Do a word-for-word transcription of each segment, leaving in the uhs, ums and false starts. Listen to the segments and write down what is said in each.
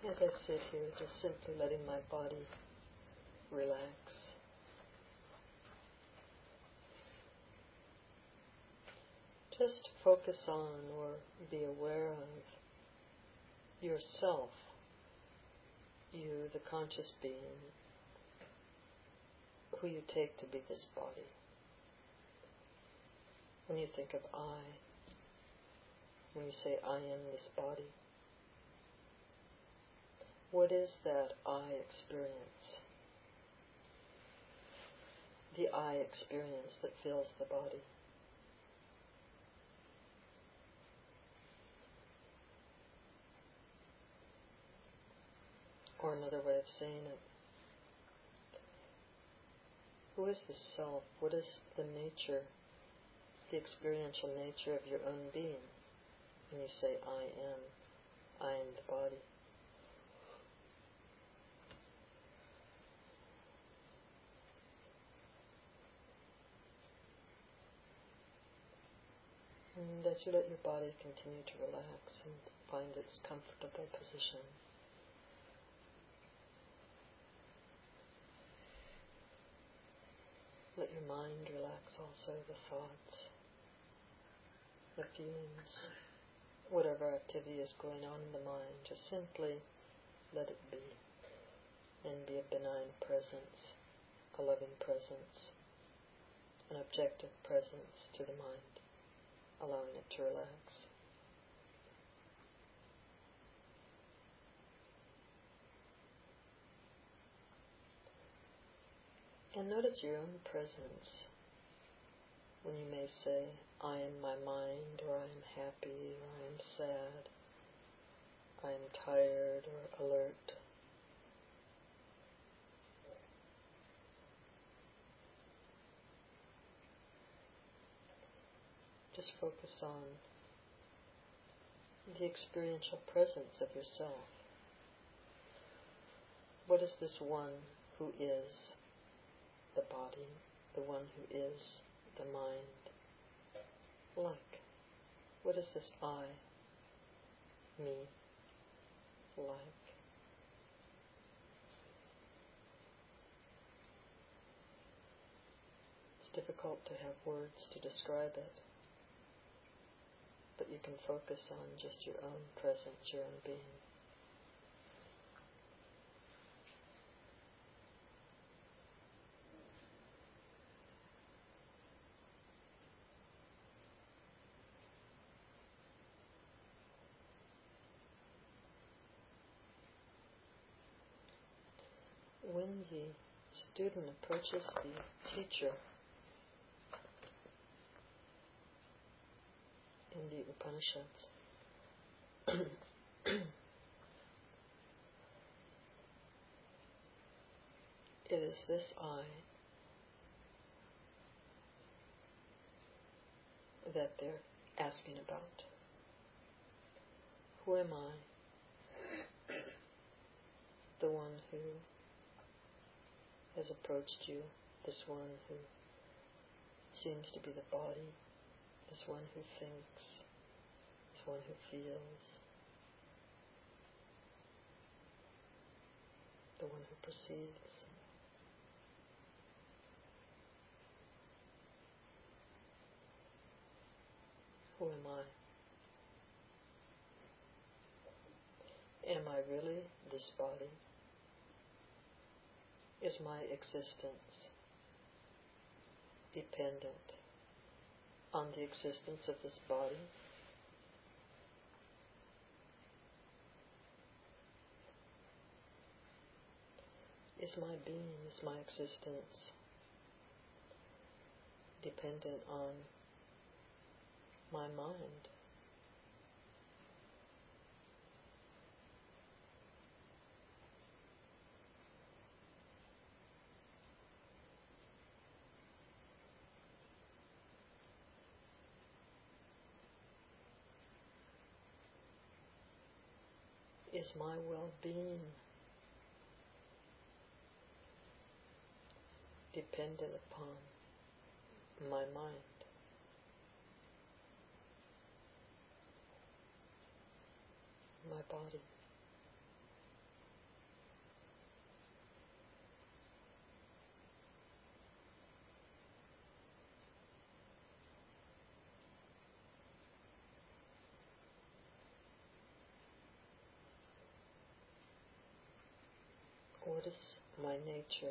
As I sit here, just simply letting my body relax. Just focus on or be aware of yourself, you, the conscious being, who you take to be this body. When you think of I, when you say I am this body, what is that I experience? The I experience that fills the body. Or another way of saying it, who is the self? What is the nature, the experiential nature of your own being? When you say I am, I am the body. And as you let your body continue to relax and find its comfortable position, let your mind relax also, the thoughts, the feelings, whatever activity is going on in the mind, just simply let it be and be a benign presence, a loving presence, an objective presence to the mind, allowing it to relax. And notice your own presence when you may say, I am my mind, or I am happy, or I am sad, I am tired or alert. Just focus on the experiential presence of yourself. What is this one who is the body, the one who is the mind, like? What is this I, me, like? It's difficult to have words to describe it, but you can focus on just your own presence, your own being. When the student approaches the teacher in the Upanishads, it is this I that they're asking about. Who am I? The one who has approached you, this one who seems to be the body, this one who thinks, this one who feels, the one who perceives. Who am I? Am I really this body? Is my existence dependent on the existence of this body? Is my being, is my existence dependent on my mind? Is my well-being dependent upon my mind? My body? what is my nature?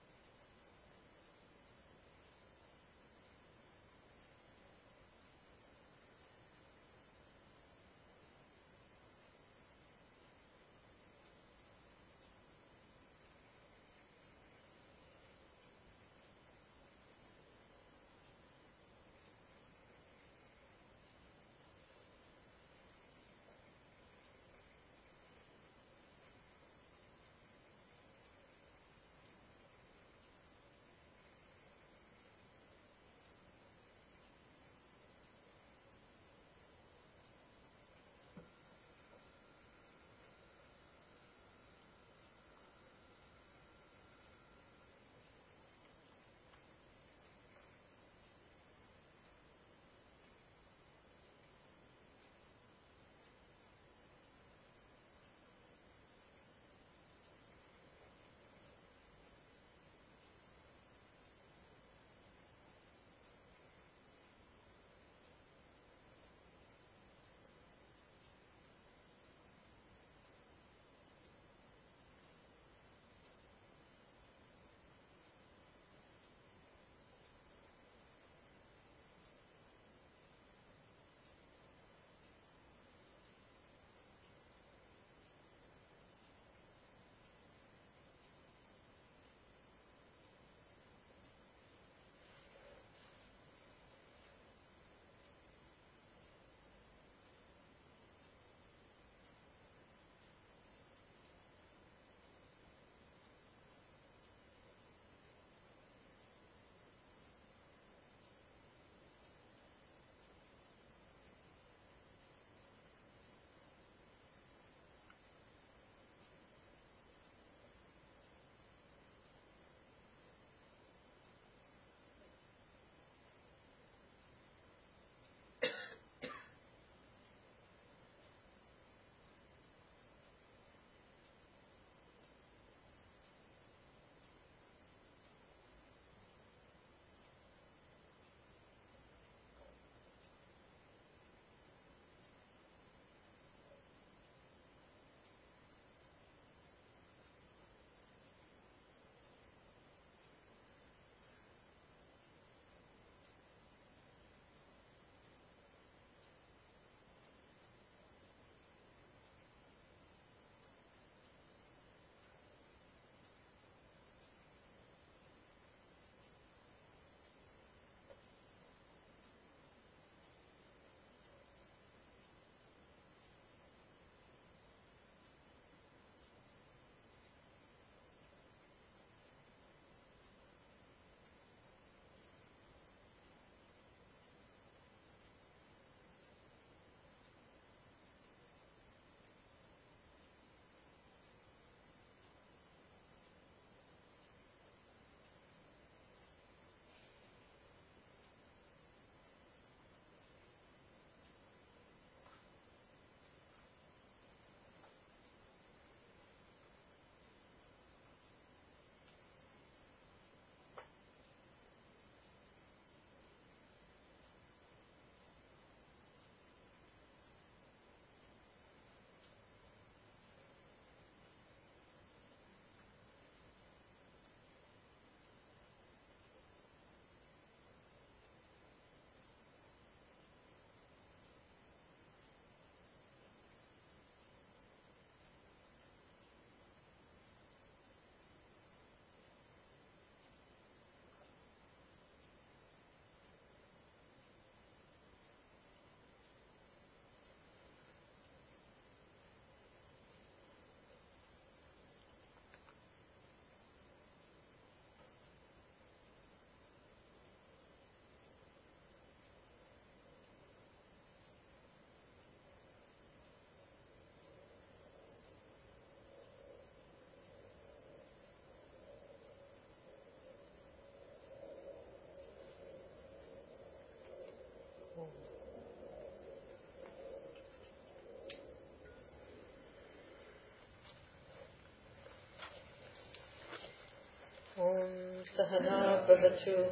Om Sahana Bhavatu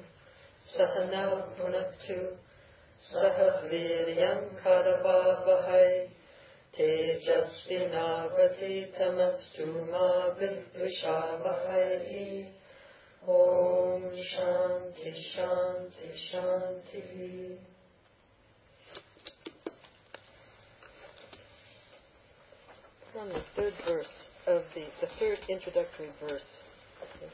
Sahana Punaktu Saha Viryam Karavavahai Tejasvinavaditamastu ma vidvishavahai. Om Shanti Shanti Shanti. On the third verse of the, the third introductory verse. Okay.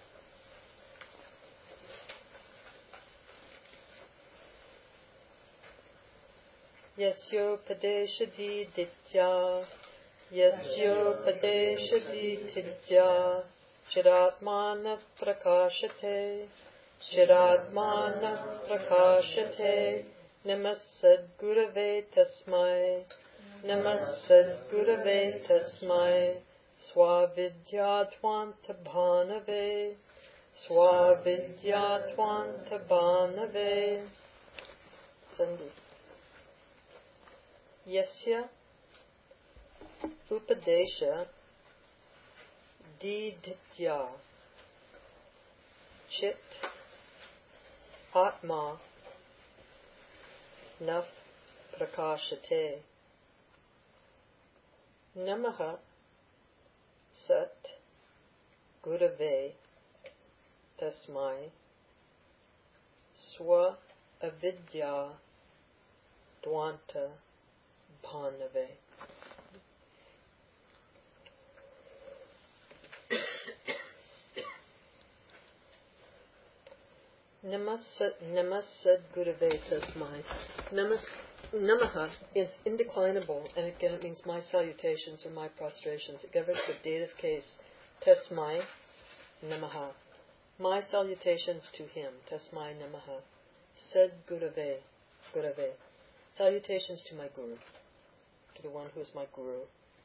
Yasyo padeshadi ditya, Yasyo padeshadi tidya, Chiratmana prakashate, Chiratmana prakashate, Namasad Gurave tasmai, Namasad Gurave tasmai, Swavidyadvanta bhanave, Swavidyadvanta bhanave. Sandhi. Yasya Upadesha Diditya Chit Atma Naf Prakashate Namaha Sat Gurave Tasmai Swa Avidya Dvanta Bhanave. Namasad Namasad Gurave Tasmai. Namas Namaha is indeclinable, and again it means my salutations or my prostrations. It governs the dative case. Tasmai Namaha. My salutations to him. Tasmai Namaha. Sad Gurave. Gurave. Salutations to my Guru. To the one who is my Guru.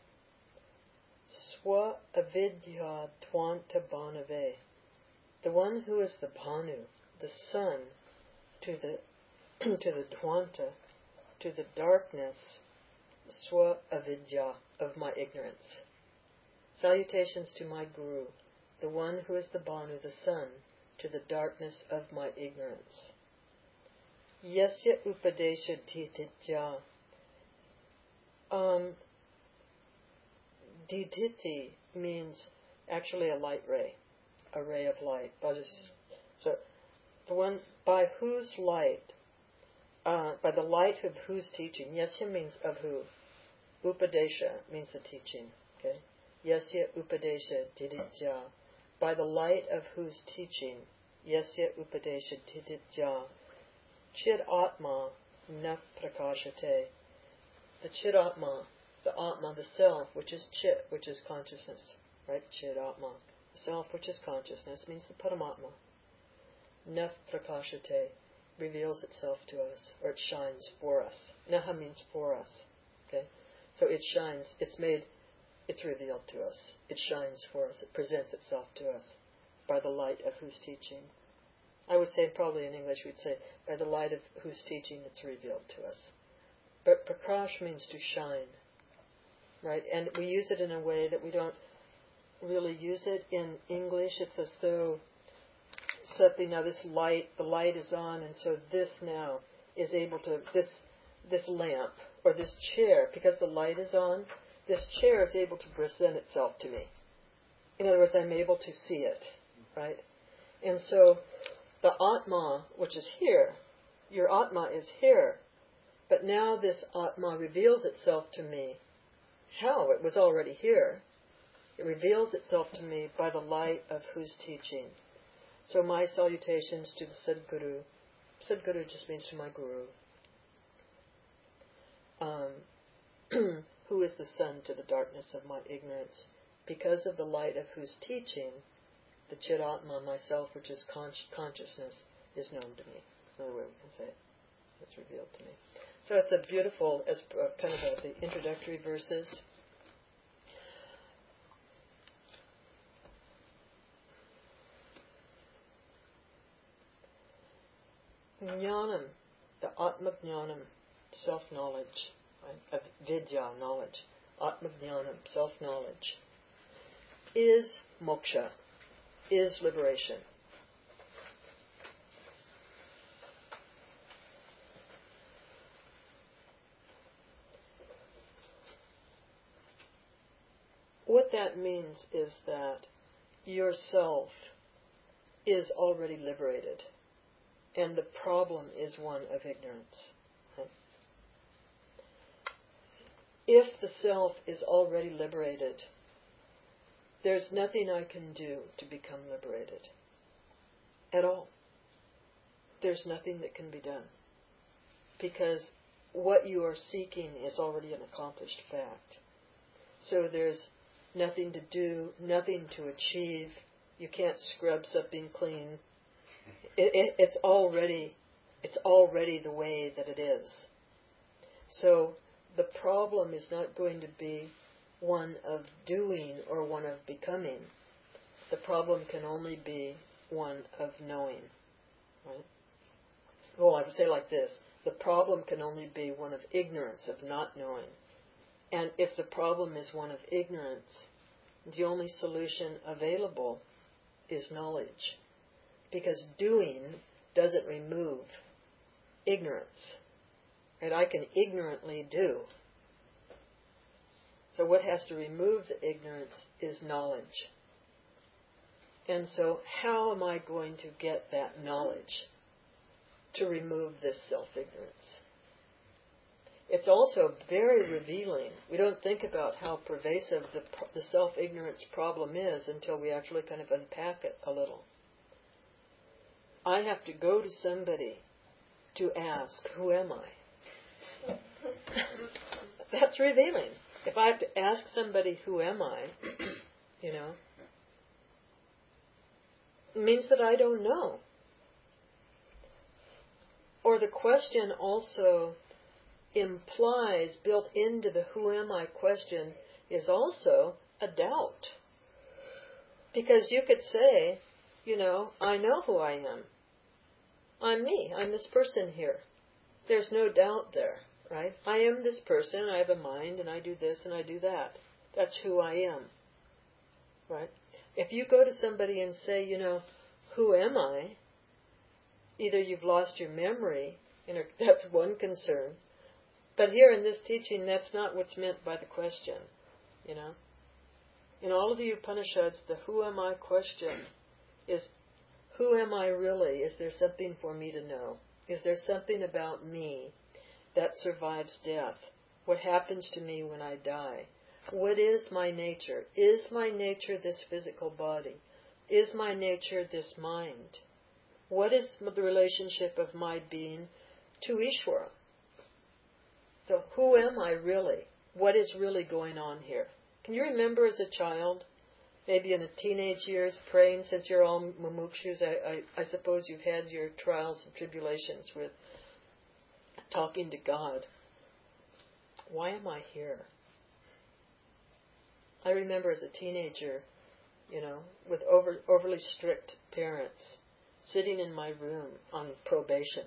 Swa Avidya Dvanta Bhanave. The one who is the Bhanu, the sun, to the to the Dvanta, to the darkness, Swa Avidya, of my ignorance. Salutations to my Guru, the one who is the Bhanu, the sun, to the darkness of my ignorance. Yasya Upadesha Diditya. Um, Diditi means actually a light ray, a ray of light. I'll just, so the one by whose light, uh, by the light of whose teaching. Yasya means of who. Upadesha means the teaching. Okay. Yasya Upadesha Diditya. By the light of whose teaching. Yasya Upadesha Diditya. Chid Atma na prakashate. The Chid Atma, the Atma, the self, which is Chit, which is consciousness, right? Chid Atma, the self, which is consciousness, means the Paramatma. Na prakashate, reveals itself to us, or it shines for us. Naha means for us, okay? So it shines, it's made, it's revealed to us. It shines for us, it presents itself to us by the light of whose teaching. I would say, probably in English, we'd say, by the light of whose teaching it's revealed to us. But prakash means to shine, right? And we use it in a way that we don't really use it in English. It's as though something, now this light, the light is on, and so this now is able to, this this lamp, or this chair, because the light is on, this chair is able to present itself to me. In other words, I'm able to see it, right? And so, the Atma, which is here, your Atma is here, but now this Atma reveals itself to me. How? It was already here. It reveals itself to me by the light of whose teaching. So my salutations to the Sadguru. Sadguru just means to my Guru. Um, who is the sun to the darkness of my ignorance. Because of the light of whose teaching, the Chiratma, myself, which is con- consciousness, is known to me. That's another way we can say it. It's revealed to me. So it's a beautiful, as uh, kind of a, the introductory verses. Jnanam, the Atma Jnanam, self-knowledge, right? Vidya, knowledge. Atma Jnanam, self-knowledge, is moksha, is liberation. that means is that yourself is already liberated, and the problem is one of ignorance. Right? If the self is already liberated, there's nothing I can do to become liberated. At all. There's nothing that can be done. Because what you are seeking is already an accomplished fact. So there's nothing to do, nothing to achieve. You can't scrub something clean. It, it, it's already, it's already the way that it is. So the problem is not going to be one of doing or one of becoming. The problem can only be one of knowing. Right? Well, I would say like this. The problem can only be one of ignorance, of not knowing. And if the problem is one of ignorance, the only solution available is knowledge. Because doing doesn't remove ignorance. And I can ignorantly do. So what has to remove the ignorance is knowledge. And so how am I going to get that knowledge to remove this self-ignorance? It's also very revealing. We don't think about how pervasive the, the self-ignorance problem is until we actually kind of unpack it a little. I have to go to somebody to ask, who am I? That's revealing. If I have to ask somebody, who am I, you know, it means that I don't know. Or the question also implies, built into the who am I question, is also a doubt. Because you could say, you know, I know who I am. I'm me. I'm this person here. There's no doubt there, right? I am this person, I have a mind, and I do this and I do that. That's who I am, right? If you go to somebody and say, you know, who am I? Either you've lost your memory, you know, that's one concern. But here in this teaching, that's not what's meant by the question, you know. In all of the Upanishads, the who am I question is, who am I really? Is there something for me to know? Is there something about me that survives death? What happens to me when I die? What is my nature? Is my nature this physical body? Is my nature this mind? What is the relationship of my being to Ishvara? So who am I really? What is really going on here? Can you remember as a child, maybe in the teenage years, praying, since you're all mumukshus, I, I, I suppose you've had your trials and tribulations with talking to God. Why am I here? I remember as a teenager, you know, with over, overly strict parents, sitting in my room on probation.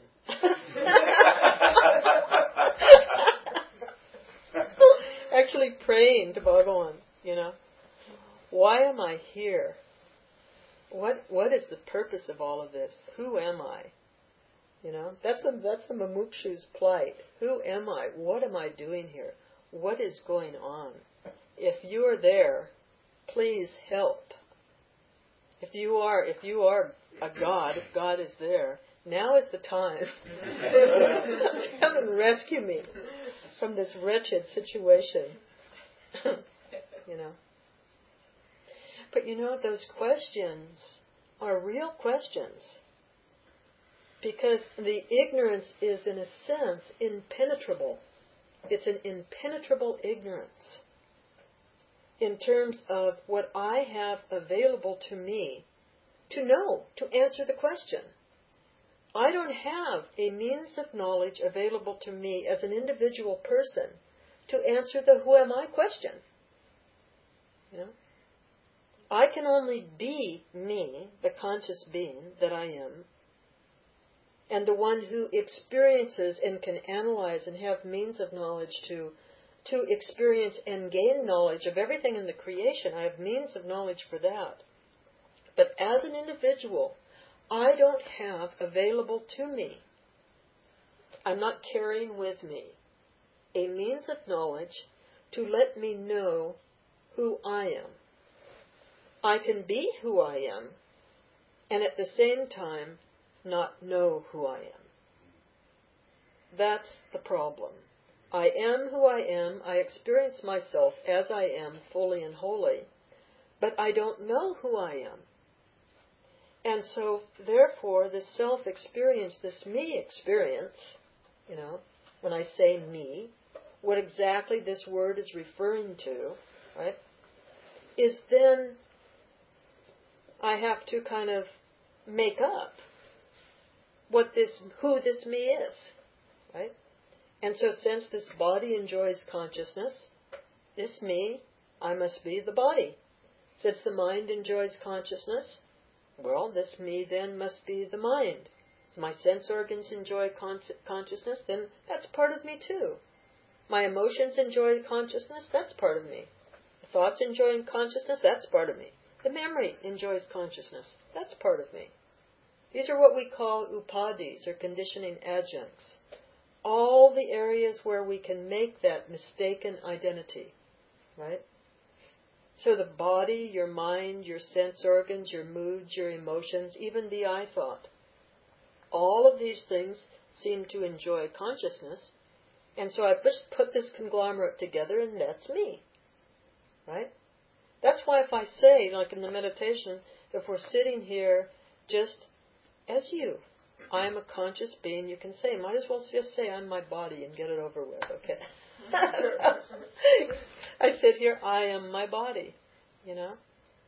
Actually praying to Bhagavan, you know. Why am I here? What What is the purpose of all of this? Who am I? You know, that's a, that's the mumukshu's plight. Who am I? What am I doing here? What is going on? If you are there, please help. If you are, if you are a God, if God is there, now is the time to come and rescue me from this wretched situation. You know. But you know, those questions are real questions. Because the ignorance is, in a sense, impenetrable. It's an impenetrable ignorance in terms of what I have available to me to know, to answer the question. I don't have a means of knowledge available to me as an individual person to answer the who am I question. You know? I can only be me, the conscious being that I am, and the one who experiences and can analyze and have means of knowledge to to experience and gain knowledge of everything in the creation. I have means of knowledge for that. But as an individual, I don't have available to me, I'm not carrying with me, a means of knowledge to let me know who I am. I can be who I am, and at the same time not know who I am. That's the problem. I am who I am. I experience myself as I am, fully and wholly, but I don't know who I am. And so, therefore, this self-experience, this me experience, you know, when I say me, what exactly this word is referring to, right, is then I have to kind of make up what this, who this me is, right? And so since this body enjoys consciousness, this me, I must be the body. Since the mind enjoys consciousness, well, this me then must be the mind. So my sense organs enjoy con- consciousness, then that's part of me too. My emotions enjoy consciousness, that's part of me. The thoughts enjoying consciousness, that's part of me. The memory enjoys consciousness, that's part of me. These are what we call upadhis, or conditioning adjuncts. All the areas where we can make that mistaken identity, right? So the body, your mind, your sense organs, your moods, your emotions, even the I thought, all of these things seem to enjoy consciousness, and so I've just put this conglomerate together, and that's me, right? That's why if I say, like in the meditation, if we're sitting here just as you, I am a conscious being, you can say, might as well just say I'm my body and get it over with, okay? I sit here, I am my body, you know?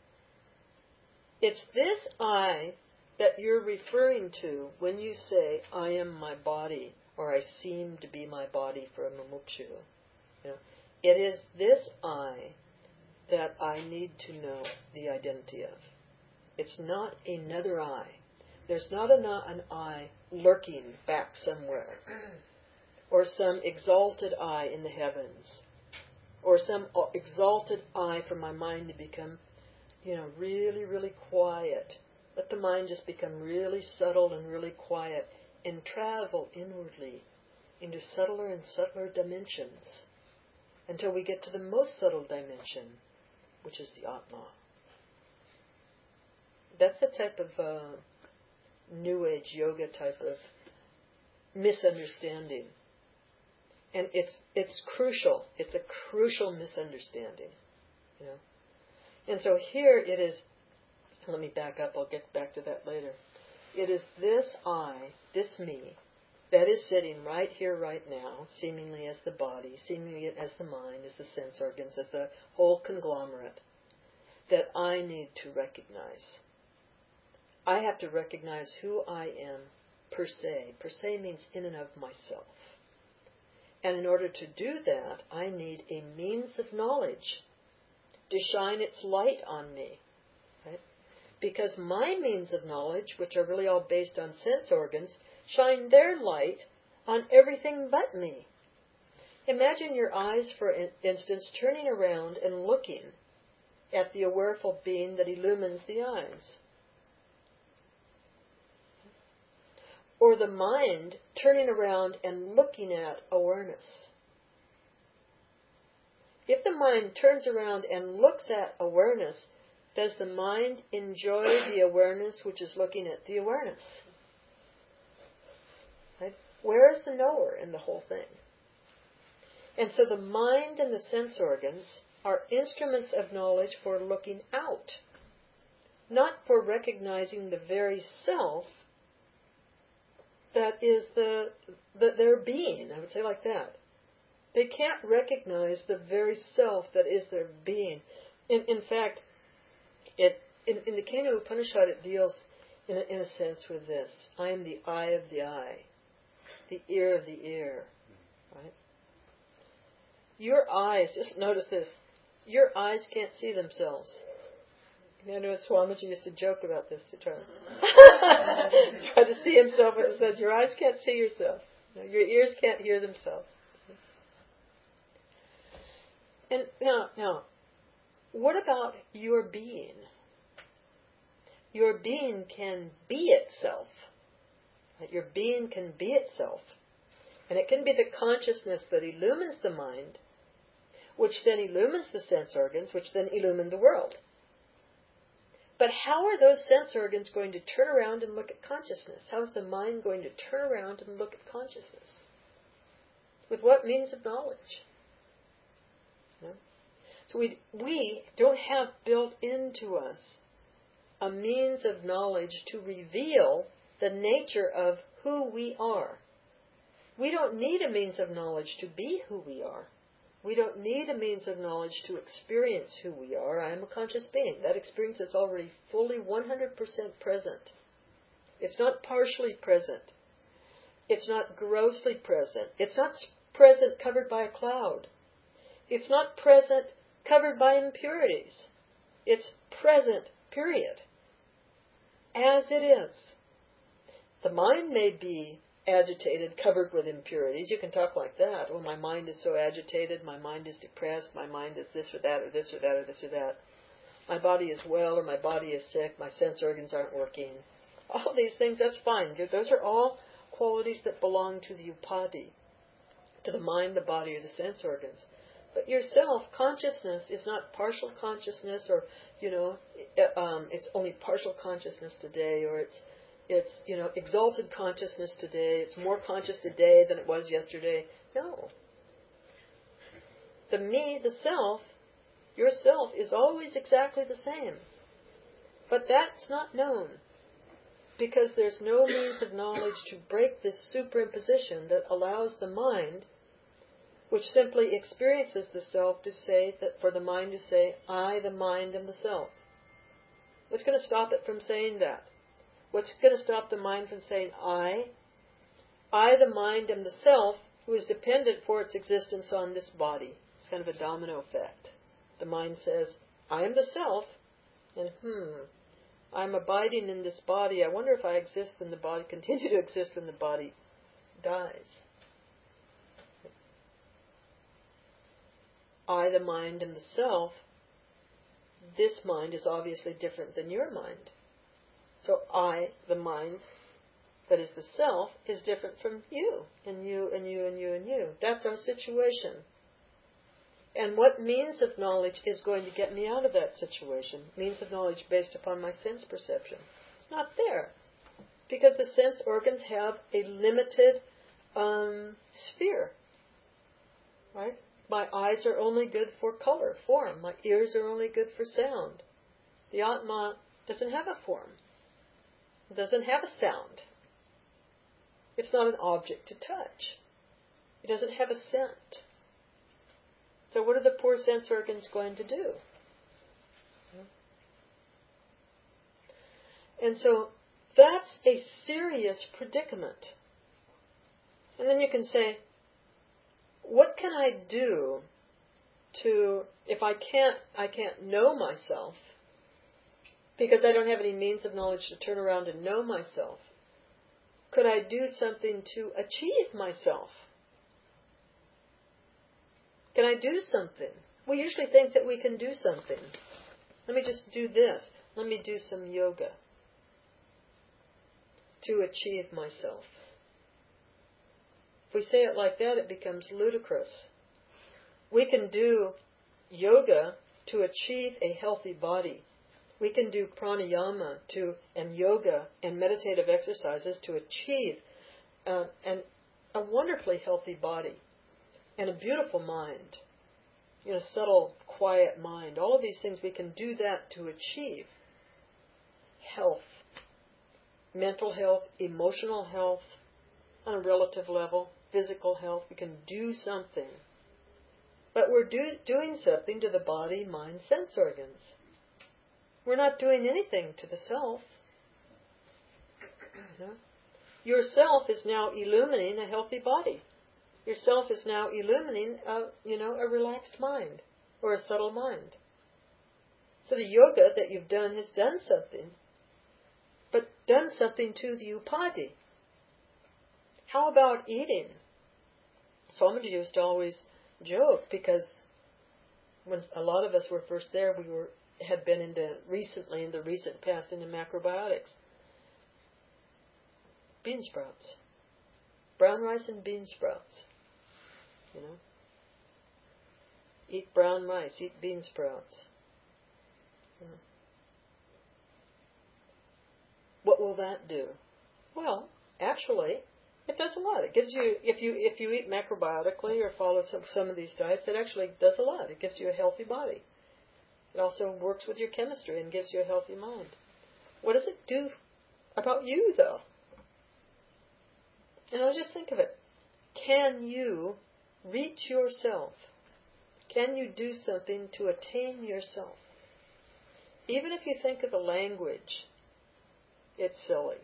It's this I that you're referring to when you say, I am my body, or I seem to be my body for a mumukshu. You know? It is this I that I need to know the identity of. It's not another I. There's not an, an I lurking back somewhere, or some exalted I in the heavens, or some exalted I for my mind to become, you know, really, really quiet. Let the mind just become really subtle and really quiet and travel inwardly into subtler and subtler dimensions until we get to the most subtle dimension, which is the Atma. That's the type of uh, New Age yoga type of misunderstanding. And it's it's crucial. It's a crucial misunderstanding. You know. And so here it is, let me back up, I'll get back to that later. It is this I, this me, that is sitting right here, right now, seemingly as the body, seemingly as the mind, as the sense organs, as the whole conglomerate, that I need to recognize. I have to recognize who I am per se. Per se means in and of myself. And in order to do that, I need a means of knowledge to shine its light on me. Right? Because my means of knowledge, which are really all based on sense organs, shine their light on everything but me. Imagine your eyes, for instance, turning around and looking at the awareful being that illumines the eyes. Or the mind turning around and looking at awareness. If the mind turns around and looks at awareness, does the mind enjoy the awareness which is looking at the awareness? Right? Where is the knower in the whole thing? And so the mind and the sense organs are instruments of knowledge for looking out, not for recognizing the very self that is the, the their being, I would say like that. They can't recognize the very self that is their being. In, in fact, it in, in the Kena Upanishad it deals in a, in a sense with this. I am the eye of the eye, the ear of the ear. Right? Your eyes, just notice this, your eyes can't see themselves. I know Swamiji used to joke about this, to try to, try to see himself, and it says, your eyes can't see yourself. Your ears can't hear themselves. And now, now, what about your being? Your being can be itself. Right? Your being can be itself. And it can be the consciousness that illumines the mind, which then illumines the sense organs, which then illumine the world. But how are those sense organs going to turn around and look at consciousness? How is the mind going to turn around and look at consciousness? With what means of knowledge? No? So we, we don't have built into us a means of knowledge to reveal the nature of who we are. We don't need a means of knowledge to be who we are. We don't need a means of knowledge to experience who we are. I am a conscious being. That experience is already fully one hundred percent present. It's not partially present. It's not grossly present. It's not present covered by a cloud. It's not present covered by impurities. It's present, period. As it is. The mind may be agitated, covered with impurities. You can talk like that. Oh, my mind is so agitated, my mind is depressed, my mind is this or that, or this or that, or this or that. My body is well, or my body is sick, my sense organs aren't working. All these things, that's fine. Those are all qualities that belong to the upadi, to the mind, the body, or the sense organs. But yourself, consciousness is not partial consciousness, or, you know, um, it's only partial consciousness today, or it's It's, you know, exalted consciousness today. It's more conscious today than it was yesterday. No. The me, the self, yourself is always exactly the same. But that's not known. Because there's no means of knowledge to break this superimposition that allows the mind, which simply experiences the self, to say, that for the mind to say, I, the mind, am the self. What's going to stop it from saying that? What's going to stop the mind from saying, I, I, the mind, am the self who is dependent for its existence on this body? It's kind of a domino effect. The mind says, I am the self, and hmm, I'm abiding in this body. I wonder if I exist when the body, continue to exist when the body dies. I, the mind, am the self. This mind is obviously different than your mind. So I, the mind, that is the self, is different from you, and you, and you, and you, and you. That's our situation. And what means of knowledge is going to get me out of that situation? Means of knowledge based upon my sense perception. It's not there. Because the sense organs have a limited um, sphere. Right? My eyes are only good for color, form. My ears are only good for sound. The Atma doesn't have a form. It doesn't have a sound. It's not an object to touch. It doesn't have a scent. So what are the poor sense organs going to do? And so that's a serious predicament. And then you can say, what can I do to, if I can't, I can't know myself, because I don't have any means of knowledge to turn around and know myself, could I do something to achieve myself? Can I do something? We usually think that we can do something. Let me just do this. Let me do some yoga to achieve myself. If we say it like that, it becomes ludicrous. We can do yoga to achieve a healthy body. We can do pranayama to, and yoga and meditative exercises to achieve uh, an, a wonderfully healthy body and a beautiful mind, you know, subtle, quiet mind. All of these things, we can do that to achieve health, mental health, emotional health, on a relative level, physical health. We can do something. But we're do, doing something to the body, mind, sense organs. We're not doing anything to the self. You know? Your self is now illumining a healthy body. Your self is now illumining a, you know, a relaxed mind or a subtle mind. So the yoga that you've done has done something, but done something to the upadi. How about eating? Swamiji used to always joke, because when a lot of us were first there, we were had been into recently, in the recent past, into macrobiotics. Bean sprouts. Brown rice and bean sprouts. You know? Eat brown rice, eat bean sprouts. Yeah. What will that do? Well, actually, it does a lot. It gives you, if you if you eat macrobiotically or follow some, some of these diets, it actually does a lot. It gives you a healthy body. It also works with your chemistry and gives you a healthy mind. What does it do about you, though? And I'll just think of it. Can you reach yourself? Can you do something to attain yourself? Even if you think of the language, it's silly.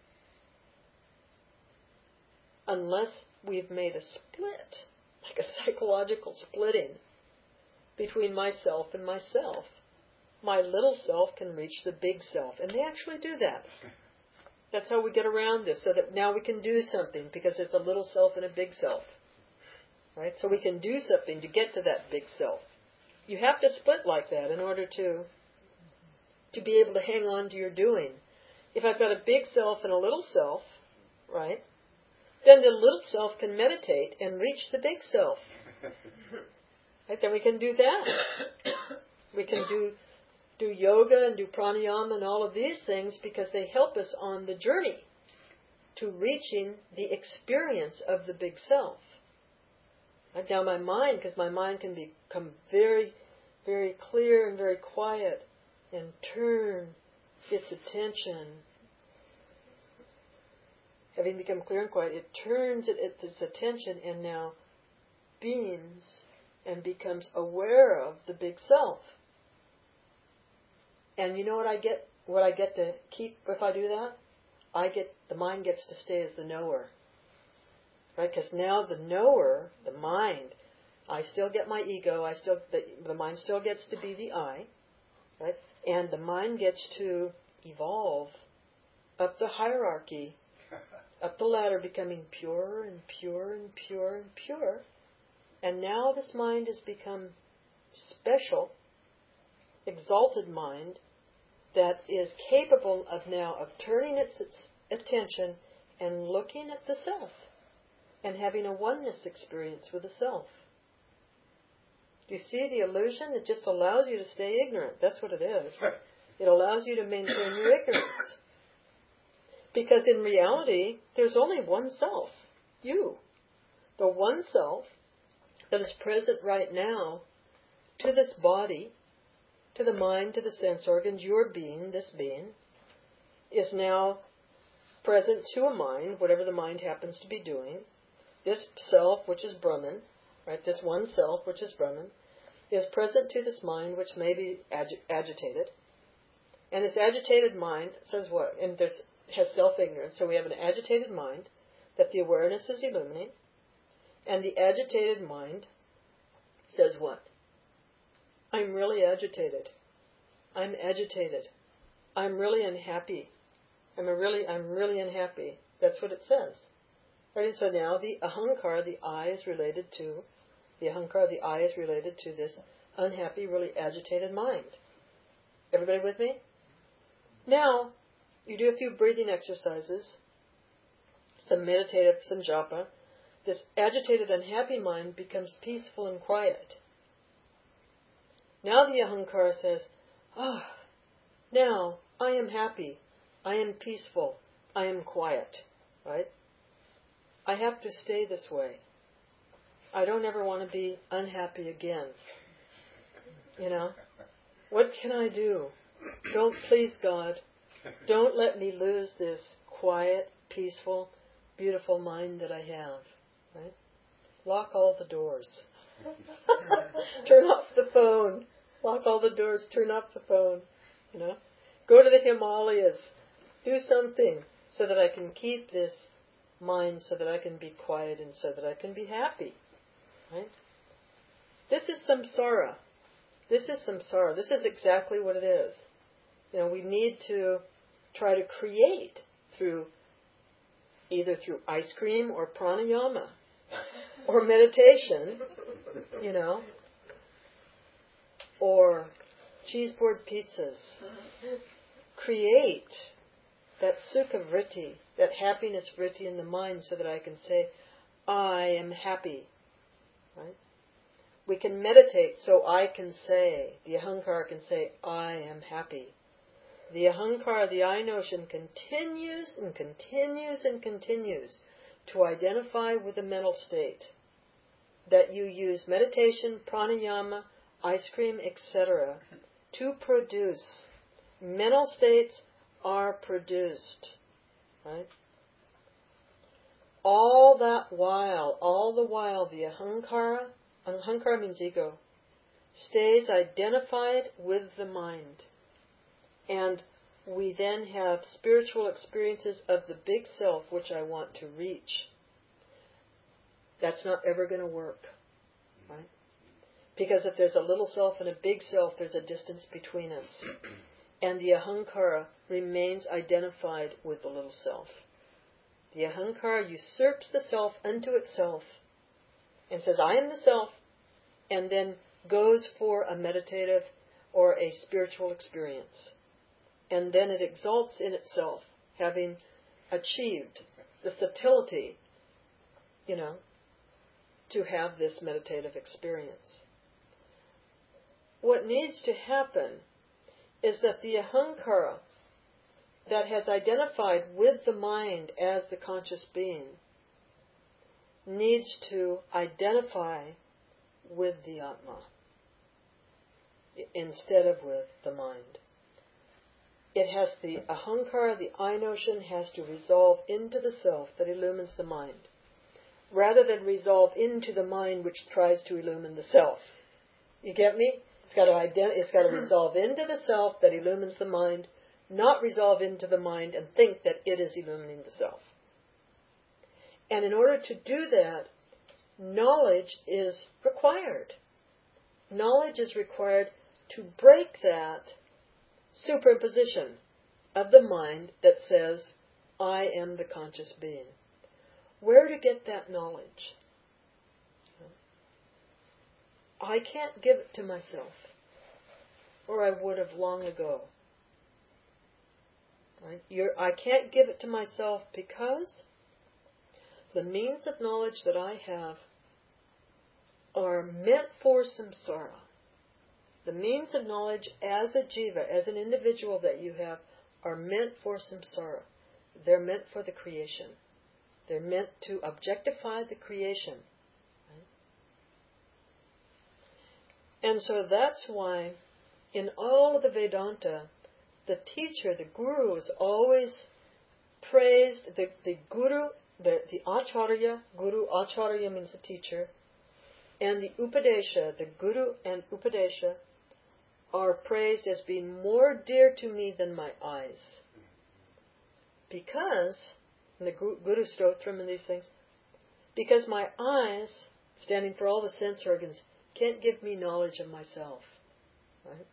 Unless we've made a split, like a psychological splitting between myself and myself. My little self can reach the big self, and they actually do that. That's how we get around this, so that now we can do something, because it's a little self and a big self. Right? So we can do something to get to that big self. You have to split like that in order to to be able to hang on to your doing. If I've got a big self and a little self, right, then the little self can meditate and reach the big self. Right? Then we can do that. We can do do yoga and do pranayama and all of these things because they help us on the journey to reaching the experience of the big self. Right? Now my mind, because my mind can become very, very clear and very quiet and turn its attention. Having become clear and quiet, it turns it, its attention and now beams and becomes aware of the big self. And you know what I get? What I get to keep if I do that? I get the mind gets to stay as the knower, right? Because now the knower, the mind, I still get my ego. I still the, the mind still gets to be the I, right? And the mind gets to evolve up the hierarchy, up the ladder, becoming purer and purer and purer and pure. And now this mind has become special, exalted mind that is capable of now of turning its, its attention and looking at the self and having a oneness experience with the self. Do you see the illusion? It just allows you to stay ignorant. That's what it is. It allows you to maintain your ignorance. Because in reality, there's only one self, you. The one self that is present right now to this body, to the mind, to the sense organs, your being, this being, is now present to a mind, whatever the mind happens to be doing. This self, which is Brahman, right, this one self, which is Brahman, is present to this mind, which may be agi- agitated. And this agitated mind says what? And this has self-ignorance. So we have an agitated mind that the awareness is illuminating. And the agitated mind says what? I'm really agitated. I'm agitated. I'm really unhappy. I'm a really, I'm really unhappy. That's what it says. Right? And so now the ahankara, the I, is related to the ahankara, the I, is related to this unhappy, really agitated mind. Everybody with me? Now, you do a few breathing exercises, some meditative, some japa. This agitated, unhappy mind becomes peaceful and quiet. Now the ahankara says, ah, oh, now I am happy, I am peaceful, I am quiet, right? I have to stay this way. I don't ever want to be unhappy again. You know? What can I do? Don't, please God, don't let me lose this quiet, peaceful, beautiful mind that I have, right? Lock all the doors. Turn off the phone. Lock all the doors, turn off the phone, you know. Go to the Himalayas. Do something so that I can keep this mind, so that I can be quiet and so that I can be happy, right? This is samsara. This is samsara. This is exactly what it is. You know, we need to try to create through, either through ice cream or pranayama or meditation, you know, or cheese board pizzas. Create that sukha vritti, that happiness vritti in the mind so that I can say, I am happy. Right? We can meditate so I can say, the ahankara can say, I am happy. The ahankara, the I notion, continues and continues and continues to identify with the mental state. That you use meditation, pranayama, ice cream, et cetera to produce. Mental states are produced. Right? All that while, all the while, the ahankara, ahankara means ego, stays identified with the mind. And we then have spiritual experiences of the big self which I want to reach. That's not ever going to work. Right? Because if there's a little self and a big self, there's a distance between us. And the ahankara remains identified with the little self. The ahankara usurps the self unto itself and says, I am the self, and then goes for a meditative or a spiritual experience. And then it exalts in itself, having achieved the subtlety, you know, to have this meditative experience. What needs to happen is that the ahankara that has identified with the mind as the conscious being needs to identify with the Atma instead of with the mind. It has the ahankara, the I notion, has to resolve into the self that illumines the mind, rather than resolve into the mind which tries to illumine the self. You get me? It's got to ident- it's got to resolve into the self that illumines the mind, not resolve into the mind and think that it is illumining the self. And in order to do that, knowledge is required. Knowledge is required to break that superimposition of the mind that says, I am the conscious being. Where to get that knowledge? I can't give it to myself, or I would have long ago. Right? You're, I can't give it to myself because the means of knowledge that I have are meant for samsara. The means of knowledge as a jiva, as an individual that you have, are meant for samsara. They're meant for the creation. They're meant to objectify the creation. Right? And so that's why in all of the Vedanta, the teacher, the guru, is always praised. The, the guru, the, the acharya, guru, acharya means the teacher, and the upadesha, the guru and upadesha, are praised as being more dear to me than my eyes. Because, in the Guru Stotram and these things, because my eyes, standing for all the sense organs, can't give me knowledge of myself. Right?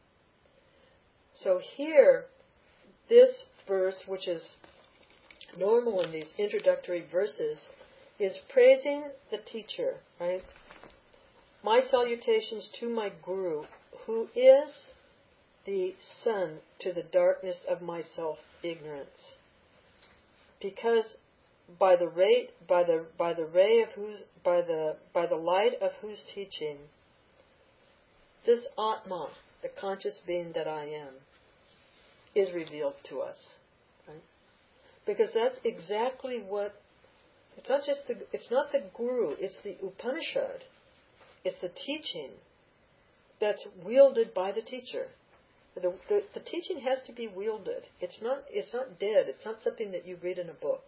So here, this verse, which is normal in these introductory verses, is praising the teacher, right? My salutations to my Guru, who is the sun to the darkness of my self-ignorance. Because by the ray, by the by the ray of whose by the by the light of whose teaching, this Atma, the conscious being that I am, is revealed to us. Right? Because that's exactly what. It's not just the. It's not the Guru. It's the Upanishad. It's the teaching that's wielded by the teacher. The, the, the teaching has to be wielded. It's not, it's not dead. It's not something that you read in a book.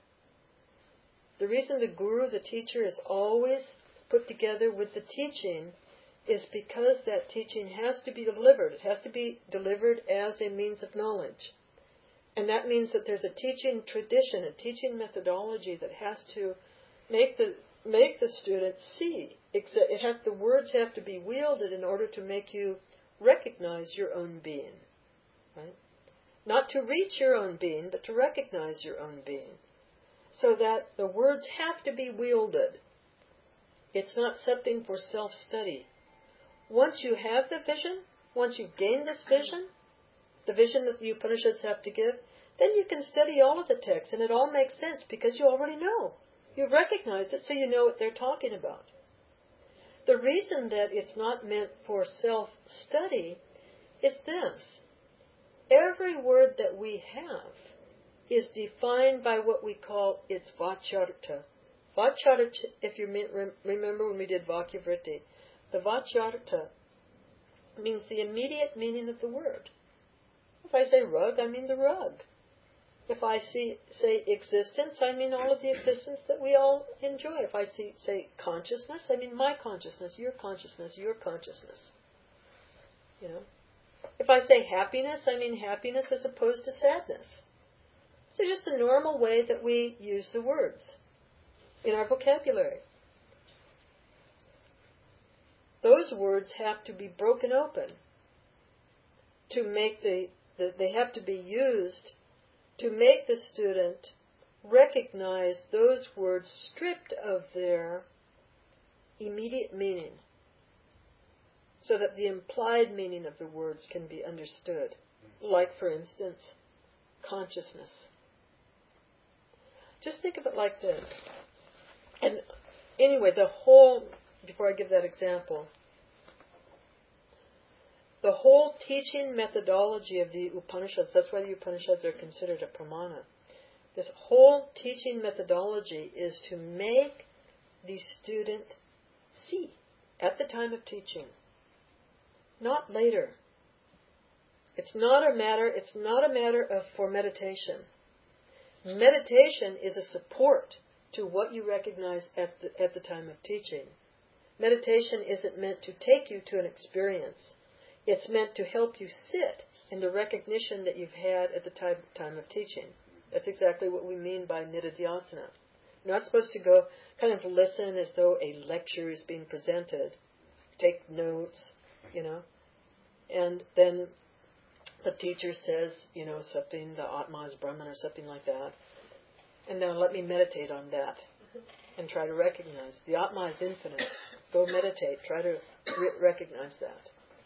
The reason the guru, the teacher, is always put together with the teaching is because that teaching has to be delivered. It has to be delivered as a means of knowledge. And that means that there's a teaching tradition, a teaching methodology that has to make the make the student see. It has, the words have to be wielded in order to make you recognize your own being. Right? Not to reach your own being, but to recognize your own being. So that the words have to be wielded. It's not something for self-study. Once you have the vision, once you gain this vision, the vision that the Upanishads have to give, then you can study all of the texts and it all makes sense because you already know. You've recognized it, so you know what they're talking about. The reason that it's not meant for self-study is this. Every word that we have is defined by what we call its vacharta. Vacharta, if you remember when we did Vakyavritti, the vacharta means the immediate meaning of the word. If I say rug, I mean the rug. If I see, say existence, I mean all of the existence that we all enjoy. If I see, say consciousness, I mean my consciousness, your consciousness, your consciousness. You know. If I say happiness, I mean happiness as opposed to sadness. So just the normal way that we use the words in our vocabulary. Those words have to be broken open to make the, the they have to be used to make the student recognize those words stripped of their immediate meaning, so that the implied meaning of the words can be understood. Like, for instance, consciousness. Just think of it like this. And anyway, the whole, before I give that example, the whole teaching methodology of the Upanishads, that's why the Upanishads are considered a pramana. This whole teaching methodology is to make the student see at the time of teaching, not later. It's not a matter, it's not a matter of for meditation. Meditation is a support to what you recognize at the, at the time of teaching. Meditation isn't meant to take you to an experience. It's meant to help you sit in the recognition that you've had at the time, time of teaching. That's exactly what we mean by nididhyasana. You're not supposed to go kind of listen as though a lecture is being presented. Take notes, you know. And then the teacher says, you know, something, the Atma is Brahman or something like that. And now let me meditate on that and try to recognize. The Atma is infinite. Go meditate. Try to re- recognize that.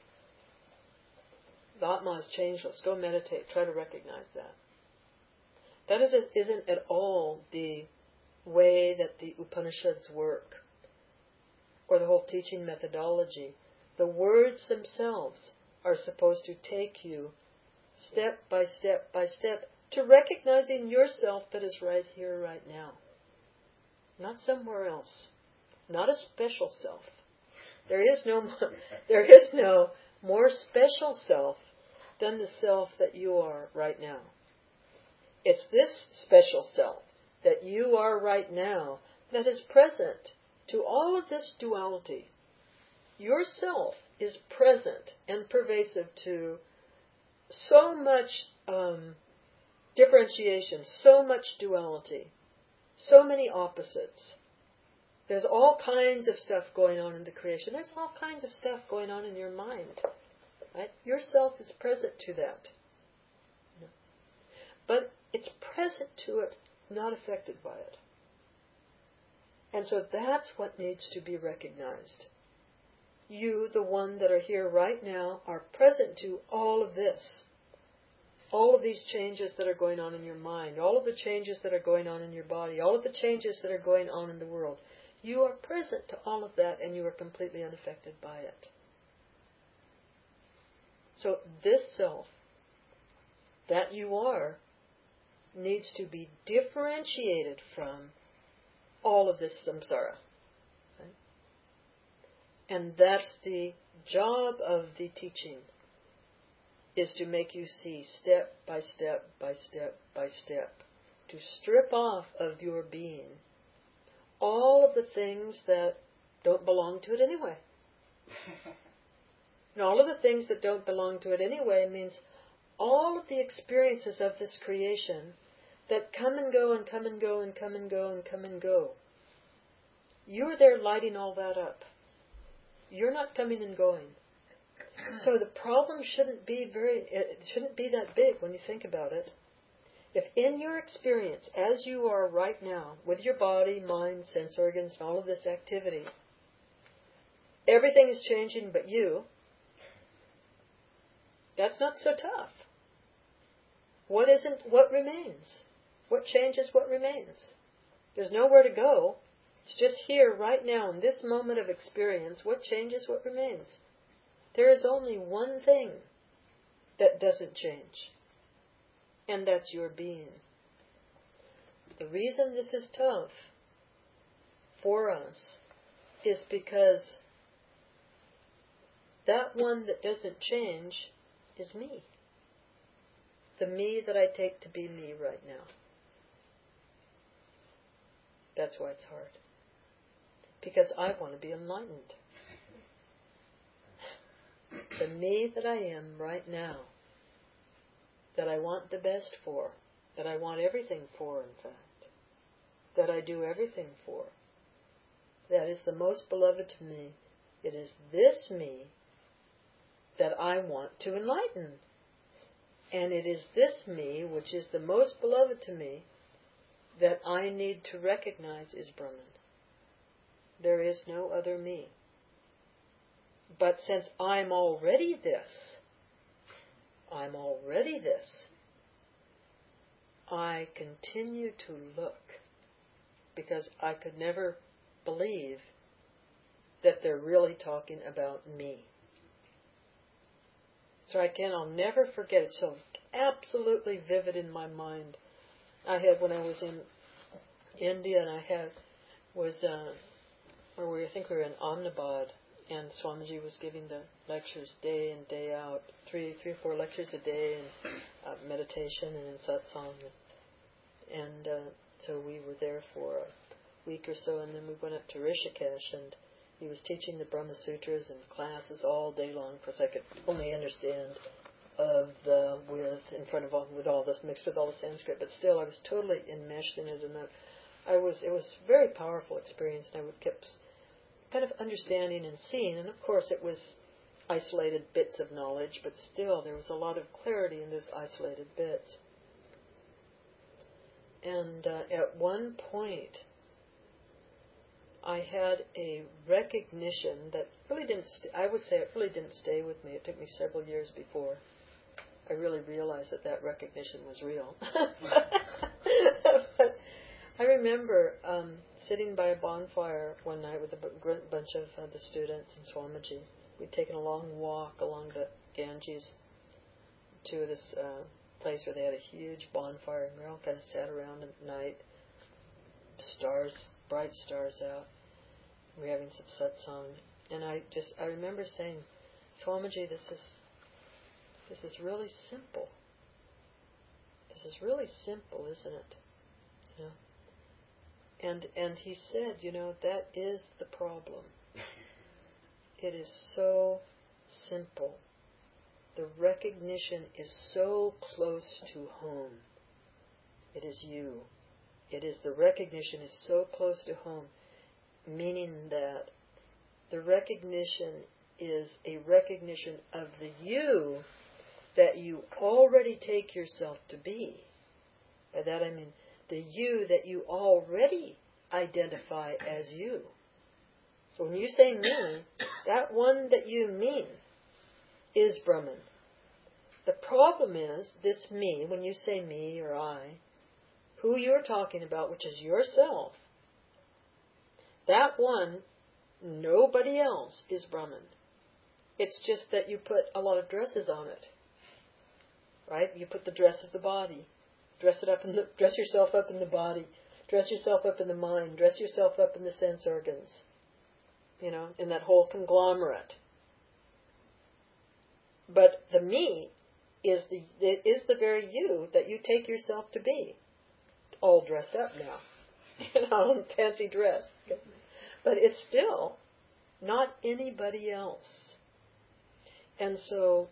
The Atma is changeless. Go meditate. Try to recognize that. That isn't, isn't at all the way that the Upanishads work, or the whole teaching methodology. The words themselves are supposed to take you step by step by step to recognizing yourself that is right here, right now. Not somewhere else. Not a special self. There is no more, there is no more special self than the self that you are right now. It's this special self that you are right now that is present to all of this duality. Your self is present and pervasive to so much um, differentiation, so much duality, so many opposites. There's all kinds of stuff going on in the creation. There's all kinds of stuff going on in your mind. Right? Your self is present to that. But it's present to it, not affected by it. And so that's what needs to be recognized. You, the one that are here right now, are present to all of this. All of these changes that are going on in your mind, all of the changes that are going on in your body, all of the changes that are going on in the world. You are present to all of that and you are completely unaffected by it. So this self that you are needs to be differentiated from all of this samsara. Right? And that's the job of the teaching, is to make you see step by step by step by step, to strip off of your being all of the things that don't belong to it anyway. And all of the things that don't belong to it anyway means all of the experiences of this creation that come and go and come and go and come and go and come and go. You're there lighting all that up. You're not coming and going. So the problem shouldn't be very, it shouldn't be that big when you think about it. If in your experience, as you are right now, with your body, mind, sense organs, and all of this activity, everything is changing but you, that's not so tough. What isn't, what remains? What changes, what remains? There's nowhere to go. It's just here, right now, in this moment of experience, what changes, what remains. There is only one thing that doesn't change, and that's your being. The reason this is tough for us is because that one that doesn't change is me. The me that I take to be me right now. That's why it's hard. Because I want to be enlightened. The me that I am right now, that I want the best for, that I want everything for, in fact, that I do everything for, that is the most beloved to me. It is this me that I want to enlighten. And it is this me, which is the most beloved to me, that I need to recognize is Brahman. There is no other me. But since I'm already this, I'm already this, I continue to look, because I could never believe that they're really talking about me. So I can, I'll never forget it. So absolutely vivid in my mind. I had, when I was in India, and I had, was, uh, where we, I think we were in Ahmedabad, and Swamiji was giving the lectures day in, day out, three, three or four lectures a day, and uh, meditation and in satsang. And uh, so we were there for a week or so, and then we went up to Rishikesh, and he was teaching the Brahma Sutras and classes all day long. Of course, I could only understand of the with in front of all, with all this mixed with all the Sanskrit, but still I was totally enmeshed in it, and I, I was it was a very powerful experience, and I would kept kind of understanding and seeing, and of course it was isolated bits of knowledge, but still there was a lot of clarity in those isolated bits. And uh, at one point, I had a recognition that really didn't, st- I would say it really didn't stay with me. It took me several years before I really realized that that recognition was real. But I remember um, sitting by a bonfire one night with a b- bunch of uh, the students and Swamiji. We'd taken a long walk along the Ganges to this uh, place where they had a huge bonfire, and we all kind of sat around at night, stars, bright stars out. We were having some satsang, and I just I remember saying, Swamiji, this is this is really simple. This is really simple, isn't it? You know. And and he said, you know, that is the problem. It is so simple. The recognition is so close to home. It is you. It is the recognition is so close to home, meaning that the recognition is a recognition of the you that you already take yourself to be. By that I mean the you that you already identify as you. So when you say me, that one that you mean is Brahman. The problem is this me, when you say me or I, who you're talking about, which is yourself, that one, nobody else is Brahman. It's just that you put a lot of dresses on it. Right? You put the dress of the body. Dress it up in the, dress yourself up in the body. Dress yourself up in the mind. Dress yourself up in the sense organs. You know, in that whole conglomerate. But the me is the is the very you that you take yourself to be. All dressed up now. You know, in fancy dress. But it's still not anybody else. And so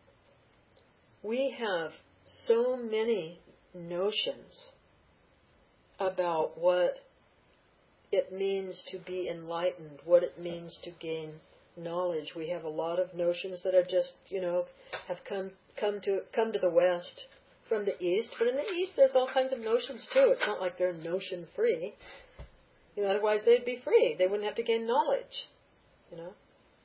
we have so many notions about what it means to be enlightened, what it means to gain knowledge. We have a lot of notions that are just, you know, have come come to come to the West from the East. But in the East, there's all kinds of notions too. It's not like they're notion free. You know, otherwise they'd be free. They wouldn't have to gain knowledge. You know.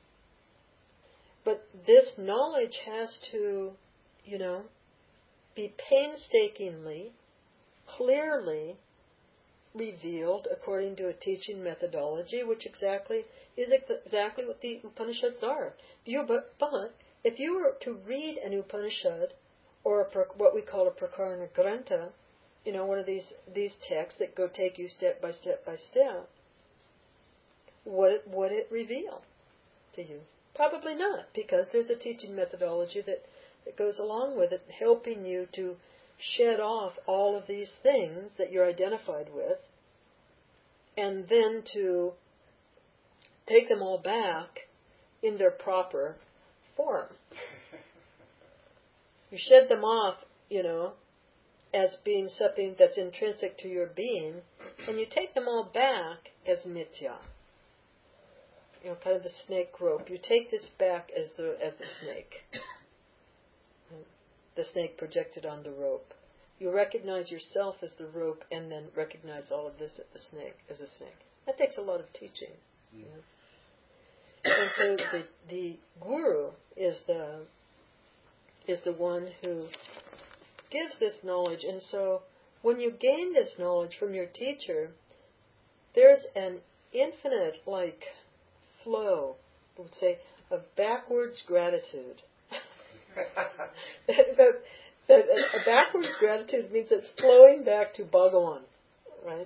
But this knowledge has to, you know, be painstakingly, clearly revealed according to a teaching methodology, which exactly is ex- exactly what the Upanishads are. You, but, but if you were to read an Upanishad, or a, what we call a Prakarana Grantha, you know, one of these these texts that go take you step by step by step, would it, would it reveal to you? Probably not, because there's a teaching methodology that, that goes along with it, helping you to shed off all of these things that you're identified with, and then to take them all back in their proper form. You shed them off, you know, as being something that's intrinsic to your being, and you take them all back as mithya. You know, kind of the snake rope. You take this back as the as the snake. The snake projected on the rope. You recognize yourself as the rope, and then recognize all of this as the snake, as a snake. That takes a lot of teaching. Mm. You know? And so the the guru is the is the one who gives this knowledge. And so when you gain this knowledge from your teacher, there's an infinite like flow, I would say, of backwards gratitude. that, that, that a backwards gratitude means it's flowing back to Bhagavan, right?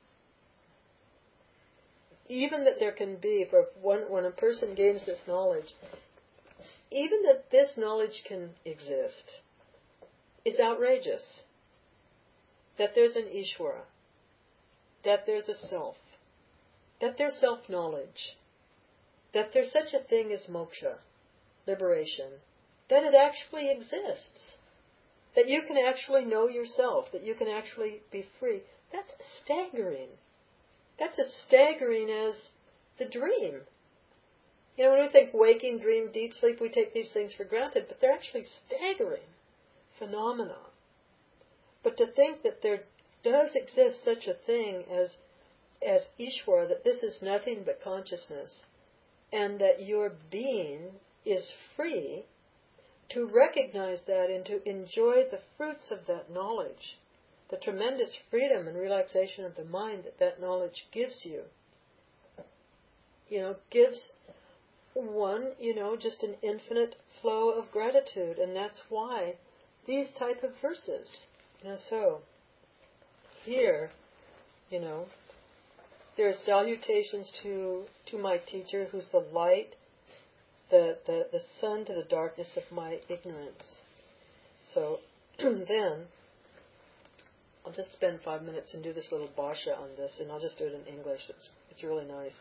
Even that there can be, for when, when a person gains this knowledge, even that this knowledge can exist is outrageous. That there's an Ishvara, that there's a self, that there's self-knowledge, that there's such a thing as moksha, liberation, that it actually exists, that you can actually know yourself, that you can actually be free. That's staggering. That's as staggering as the dream. You know, when we think waking, dream, deep sleep, we take these things for granted, but they're actually staggering phenomena. But to think that there does exist such a thing as as Ishvara, that this is nothing but consciousness, and that your being is free, to recognize that and to enjoy the fruits of that knowledge, the tremendous freedom and relaxation of the mind that that knowledge gives you, you know, gives one, you know, just an infinite flow of gratitude. And that's why these type of verses. You know, so here, you know, there are salutations to to my teacher, who's the light, the, the, the sun to the darkness of my ignorance. So then, I'll just spend five minutes and do this little bhasha on this, and I'll just do it in English. It's it's really nice.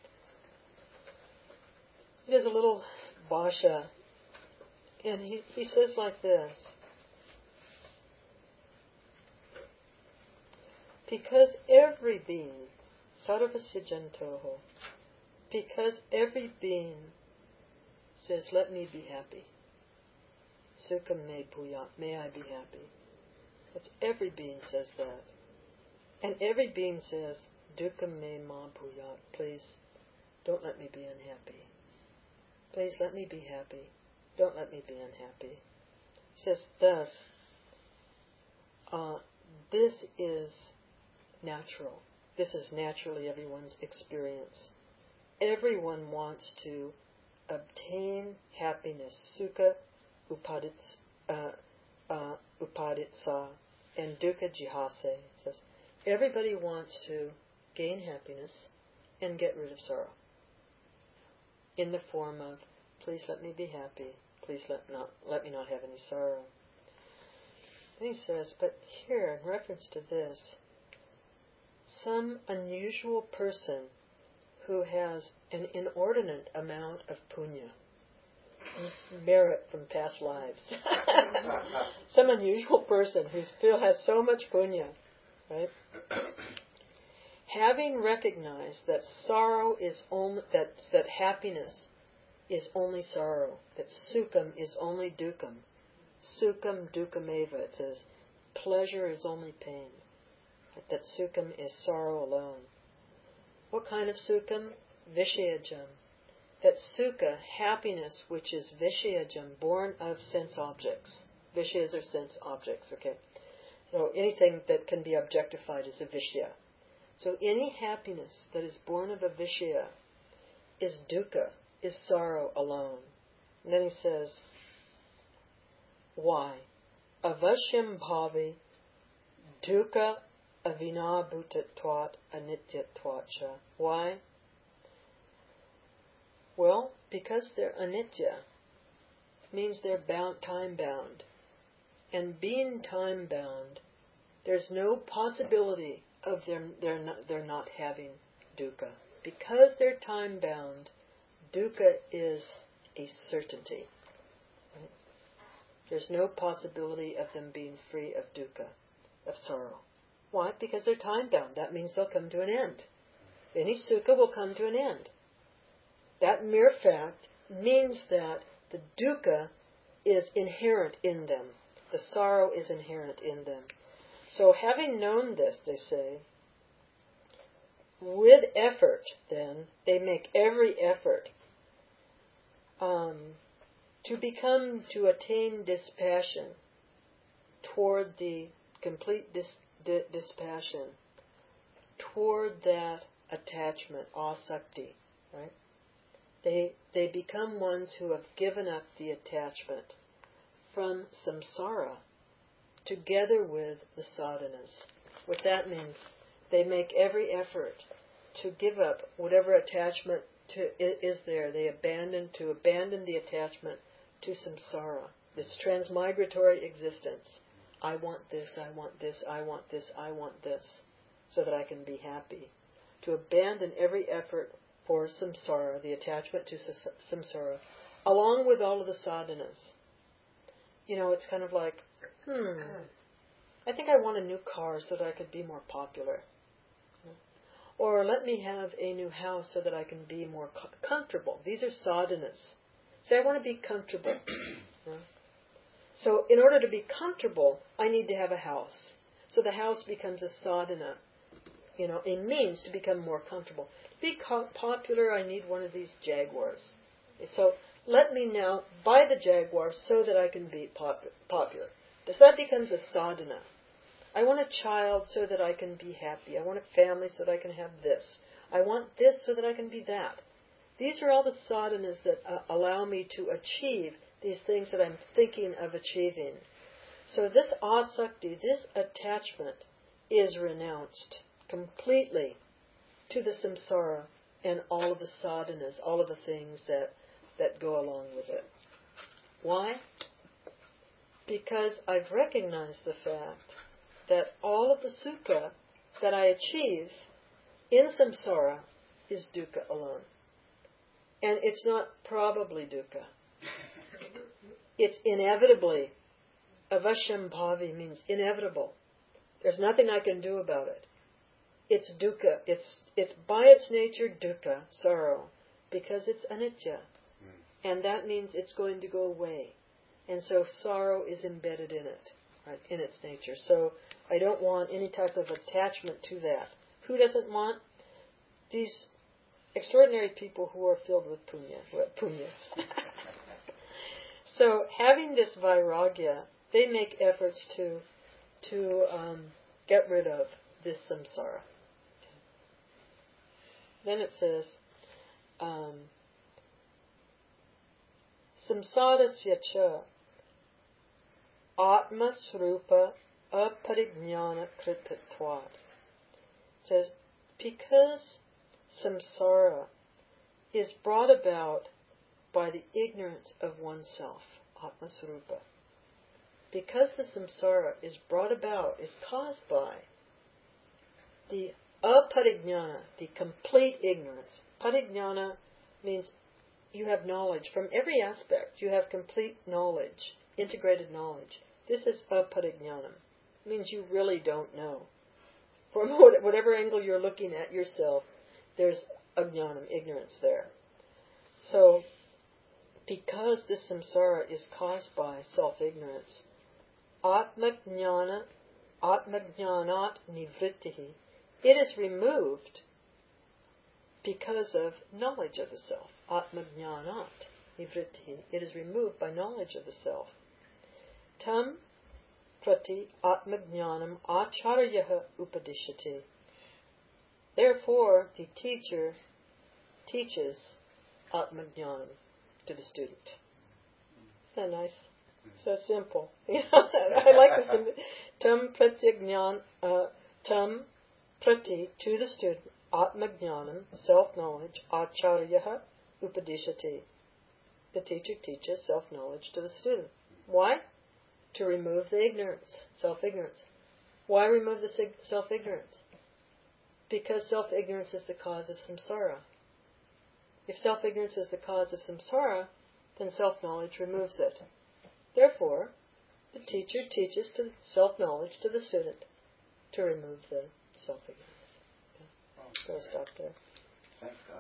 There's a little bhasha, and he, he says like this: because every being, sarvasya jantoho, because every being says, let me be happy. Sukham me bhuyat, may I be happy. That's every being says that. And every being says, dukkam me ma bhuyat, please don't let me be unhappy. Please let me be happy. Don't let me be unhappy. He says, thus, uh, this is natural. This is naturally everyone's experience. Everyone wants to obtain happiness, sukha, upadits, uh, uh, upaditsa, and dukkha jihase. It says everybody wants to gain happiness and get rid of sorrow, in the form of, please let me be happy, please let not let me not have any sorrow. And he says, but here, in reference to this, some unusual person who has an inordinate amount of punya, merit from past lives. Some unusual person who still has so much punya, right? Having recognized that sorrow is only, that that happiness is only sorrow, that sukham is only dukkam, sukham dukkameva, it says, pleasure is only pain, that sukham is sorrow alone. What kind of sukham? Vishayajam. That sukha, happiness, which is vishayajam, born of sense objects. Vishayas are sense objects, okay? So anything that can be objectified is a vishya. So any happiness that is born of a Vishaya is dukkha, is sorrow alone. And then he says, why? Avashyam bhavi dukkha avinabhutatvat anityatvacha. Why? Well, because they're anitya. Means they're bound, time-bound. And being time-bound, there's no possibility of them they're not, they're not having dukkha. Because they're time-bound, dukkha is a certainty. Right? There's no possibility of them being free of dukkha, of sorrow. Why? Because they're time-bound. That means they'll come to an end. Any sukha will come to an end. That mere fact means that the dukkha is inherent in them. The sorrow is inherent in them. So having known this, they say, with effort, then, they make every effort um, to become, to attain dispassion toward the complete dis, di, dispassion, toward that attachment, asakti, right? They, they become ones who have given up the attachment from samsara together with the sadhanas. What that means, they make every effort to give up whatever attachment to, is there. They abandon, to abandon the attachment to samsara, this transmigratory existence. I want this, I want this, I want this, I want this, so that I can be happy. To abandon every effort for samsara, the attachment to samsara, along with all of the sadhanas. You know, it's kind of like, hmm, I think I want a new car so that I could be more popular. Or let me have a new house so that I can be more co- comfortable. These are sadhanas. Say, I want to be comfortable. So in order to be comfortable, I need to have a house. So the house becomes a sadhana, you know, a means to become more comfortable. To be co- popular, I need one of these Jaguars. So let me now buy the Jaguar so that I can be pop- popular. So that becomes a sadhana. I want a child so that I can be happy. I want a family so that I can have this. I want this so that I can be that. These are all the sadhanas that uh, allow me to achieve these things that I'm thinking of achieving. So this asakti, this attachment, is renounced completely to the samsara and all of the sadhanas, all of the things that, that go along with it. Why? Because I've recognized the fact that all of the sukha that I achieve in samsara is dukkha alone. And it's not probably dukkha. It's inevitably. Avashyam bhavi means inevitable. There's nothing I can do about it. It's dukkha. It's it's by its nature dukkha, sorrow, because it's anitya. And that means it's going to go away. And so sorrow is embedded in it, right, in its nature. So I don't want any type of attachment to that. Who doesn't want? These extraordinary people who are filled with punya. Well, punya. So having this vairagya, they make efforts to to um, get rid of this samsara. Then it says, um, samsarasya cha atmasrupa aparijnana kritatvat. It says, because samsara is brought about by the ignorance of oneself, atmasrupa. Because the samsara is brought about, is caused by the aparijnana, the complete ignorance. Parijnana means you have knowledge from every aspect. You have complete knowledge, integrated knowledge. This is aparijnanam. It means you really don't know. From whatever angle you're looking at yourself, there's ajnanam, ignorance there. So, because this samsara is caused by self-ignorance, atmajnana, atmajnanat nivrittihi, it is removed because of knowledge of the self. Atmajnanat nivrittihi, it is removed by knowledge of the self. Tam prati atmajnanam acharyaha upadishati. Therefore, the teacher teaches Atmajnanam to the student. Isn't that nice? So simple. I like this. Tam pratyajnan, uh, tam prati, to the student, Atmajnanam, self-knowledge, acharyaha upadishati. The teacher teaches self-knowledge to the student. Why? To remove the ignorance, self-ignorance. Why remove the sig- self-ignorance? Because self-ignorance is the cause of samsara. If self-ignorance is the cause of samsara, then self-knowledge removes it. Therefore, the teacher teaches to self-knowledge to the student to remove the self-ignorance. Okay. I'll stop there. Thank God.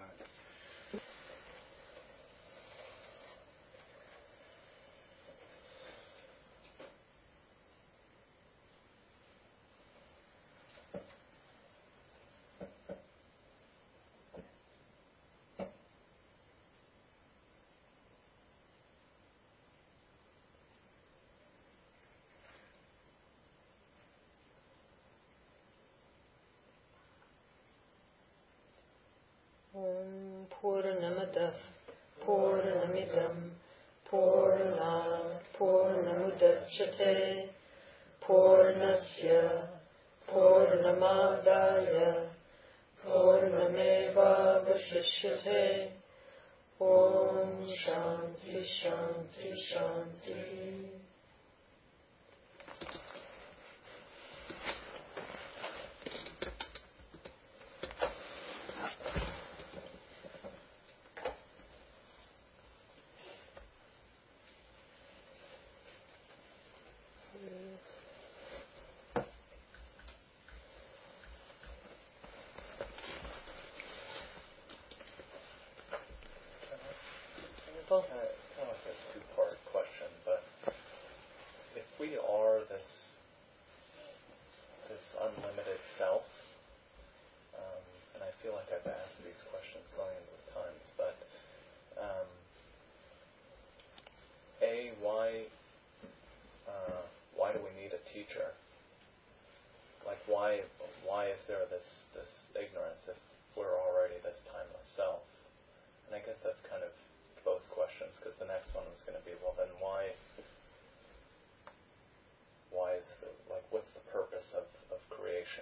Om Purnamadav Purnamidam Purnat Purnamudachyate Purnasya Purnamadaya Purnameva Vashishyate. Om Shanti Shanti Shanti. Kind of, kind of like a two-part question, but if we are this this unlimited self, um, and I feel like I've asked these questions millions of times, but um, a why uh, why do we need a teacher? Like why why is there this this ignorance if we're already this timeless self? And I guess that's kind of both questions, because the next one was going to be, well, then why, why is the, like, what's the purpose of, of creation?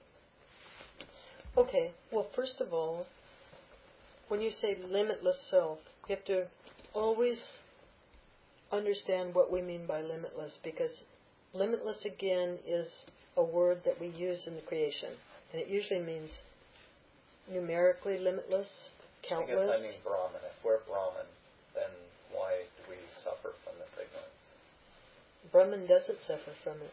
Okay, well, first of all, when you say limitless self, you have to always understand what we mean by limitless, because limitless, again, is a word that we use in the creation, and it usually means numerically limitless, countless. I guess I mean Brahman. If we're Brahman, then why do we suffer from this ignorance? Brahman doesn't suffer from it.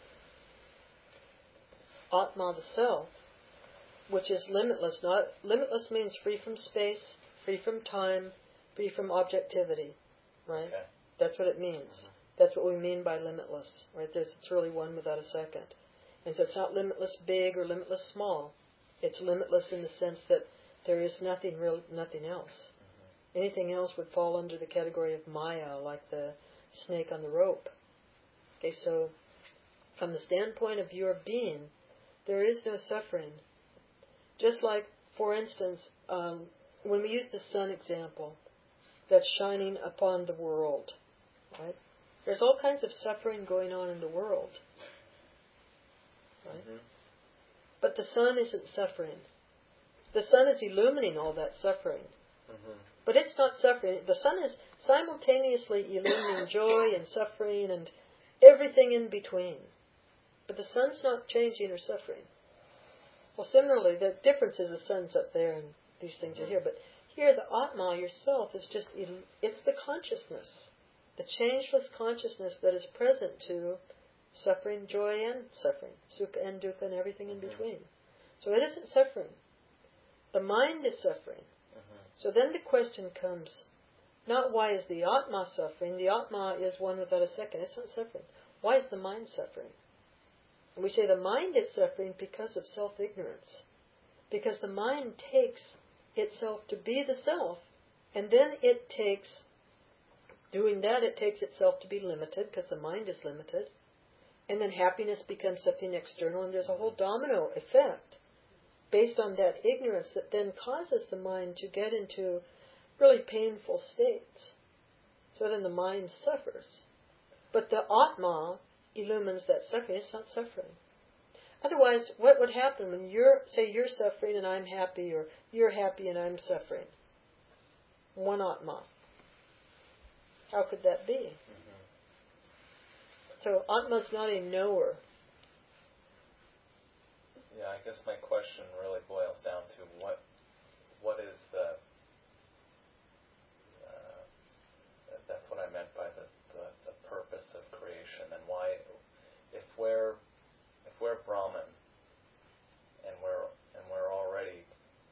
Atma, the self, which is limitless. Not limitless means free from space, free from time, free from objectivity, right? Okay. That's what it means. Mm-hmm. That's what we mean by limitless, right? There's, it's really one without a second. And so it's not limitless big or limitless small. It's limitless in the sense that there is nothing real, nothing else. Mm-hmm. Anything else would fall under the category of Maya, like the snake on the rope. Okay, so from the standpoint of your being, there is no suffering. Just like, for instance, um, when we use the sun example, that's shining upon the world, right? There's all kinds of suffering going on in the world, right? Mm-hmm. But the sun isn't suffering. The sun is illumining all that suffering. Mm-hmm. But it's not suffering. The sun is simultaneously illumining joy and suffering and everything in between. But the sun's not changing or suffering. Well, similarly, the difference is the sun's up there and these things mm-hmm. are here. But here, the Atma, yourself, is just, it's the consciousness. The changeless consciousness that is present to suffering, joy and suffering, sukha and dukkha and everything in mm-hmm. between. So it isn't suffering. The mind is suffering. Mm-hmm. So then the question comes, not why is the Atma suffering? The Atma is one without a second. It's not suffering. Why is the mind suffering? And we say the mind is suffering because of self-ignorance. Because the mind takes itself to be the self, and then it takes, doing that, it takes itself to be limited, because the mind is limited. And then happiness becomes something external, and there's a whole domino effect. based on that ignorance that then causes the mind to get into really painful states. So then the mind suffers. But the Atma illumines that suffering. It's not suffering. Otherwise, what would happen when you're, say you're suffering and I'm happy, or you're happy and I'm suffering? One Atma. How could that be? Mm-hmm. So Atma's not a knower. Yeah, I guess my question really boils down to what what is the uh, that's what I meant by the, the, the purpose of creation, and why, if we're if we're Brahman and we're and we're already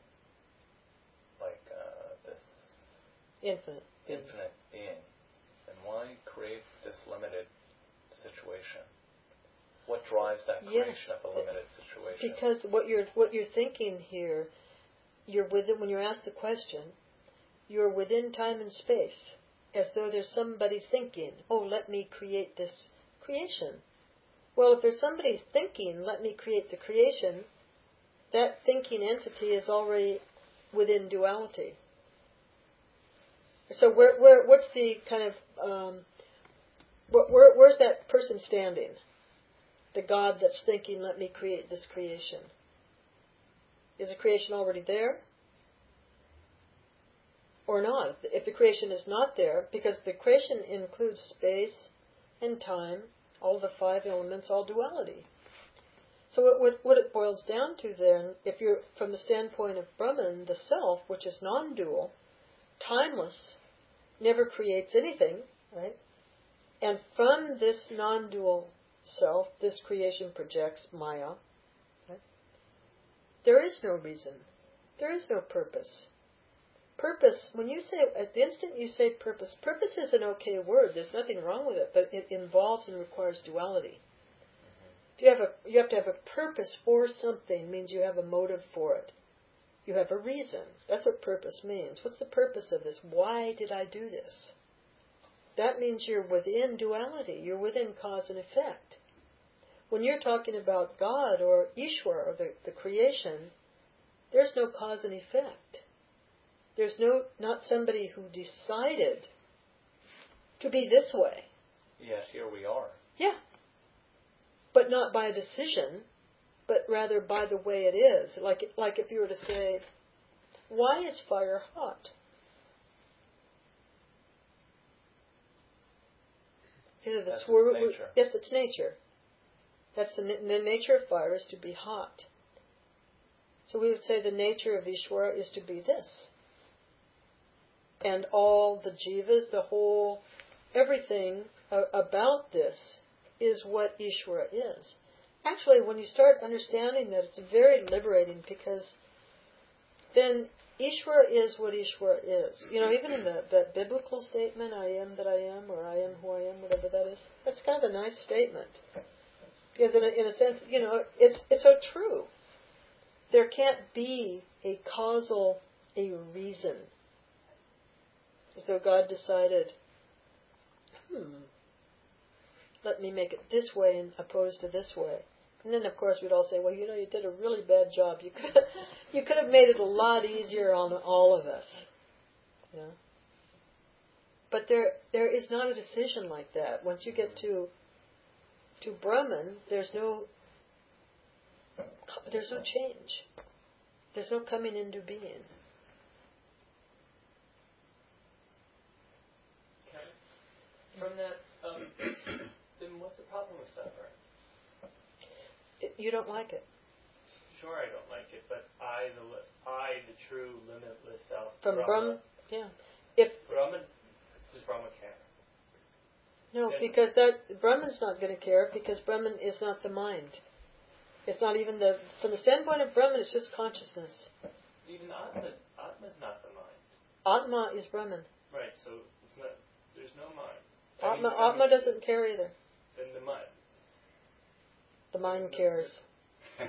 like uh, this infinite infinite being, then why create this limited situation? What drives that creation yes, of a limited situation? Because what you're what you're thinking here, you're within, when you're asked the question, you're within time and space, as though there's somebody thinking, oh, let me create this creation. Well, if there's somebody thinking, let me create the creation, that thinking entity is already within duality. So where, where, what's the kind of, um, where, where's that person standing? The God that's thinking, let me create this creation. Is the creation already there? Or not? If the creation is not there, because the creation includes space and time, all the five elements, all duality. So what, what, what it boils down to then, if you're from the standpoint of Brahman, the self, which is non-dual, timeless, never creates anything, right? And from this non-dual self, this creation projects Maya. Right? There is no reason. There is no purpose. Purpose, when you say, at the instant you say purpose, purpose is an okay word, there's nothing wrong with it, but it involves and requires duality. If you have a, you have to have a purpose for something, means you have a motive for it. You have a reason. That's what purpose means. What's the purpose of this? Why did I do this? That means you're within duality. You're within cause and effect. When you're talking about God or Ishwar, or the, the creation, there's no cause and effect. There's no not somebody who decided to be this way. Yet here we are. Yeah. But not by a decision, but rather by the way it is. Like, like if you were to say, why is fire hot? Is it the That's swir- nature. Yes, it's nature. That's the, the nature of fire is to be hot. So we would say the nature of Ishwara is to be this. And all the jivas, the whole, everything uh, about this is what Ishwara is. Actually, when you start understanding that, it's very liberating, because then Ishwara is what Ishwara is. You know, even in the, that biblical statement, I am that I am, or I am who I am, whatever that is, that's kind of a nice statement. Because in a, in a sense, you know, it's it's so true. There can't be a causal, a reason. As though God decided, hmm, let me make it this way and opposed to this way. And then, of course, we'd all say, well, you know, you did a really bad job. You could you could have made it a lot easier on all of us. You know? But there there is not a decision like that. Once you get to to Brahman, there's no there's no change. There's no coming into being. Okay. From that, um, then what's the problem with suffering? It, you don't like it. Sure, I don't like it, but I, the li- I, the true limitless self, From Brahma, Brahman, yeah. If Brahman, does Brahma care? no, Then- because that Brahman's not going to care, because Brahman is not the mind. It's not even the from the standpoint of Brahman, it's just consciousness. Even Atma, Atma's not the mind. Atma is Brahman. Right. So it's not. There's no mind. Atma, I mean, I Atma mean, doesn't care either. Then the mind. The mind cares. the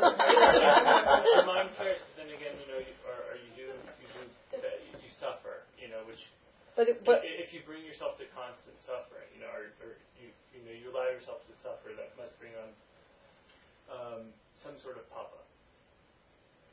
mind cares, but then again, you know, you, or, or you do, you do, uh, you suffer, you know, which. But it, but if you bring yourself to constant suffering, you know, or, or you, you know, you allow yourself to suffer, that must bring on um, some sort of papa.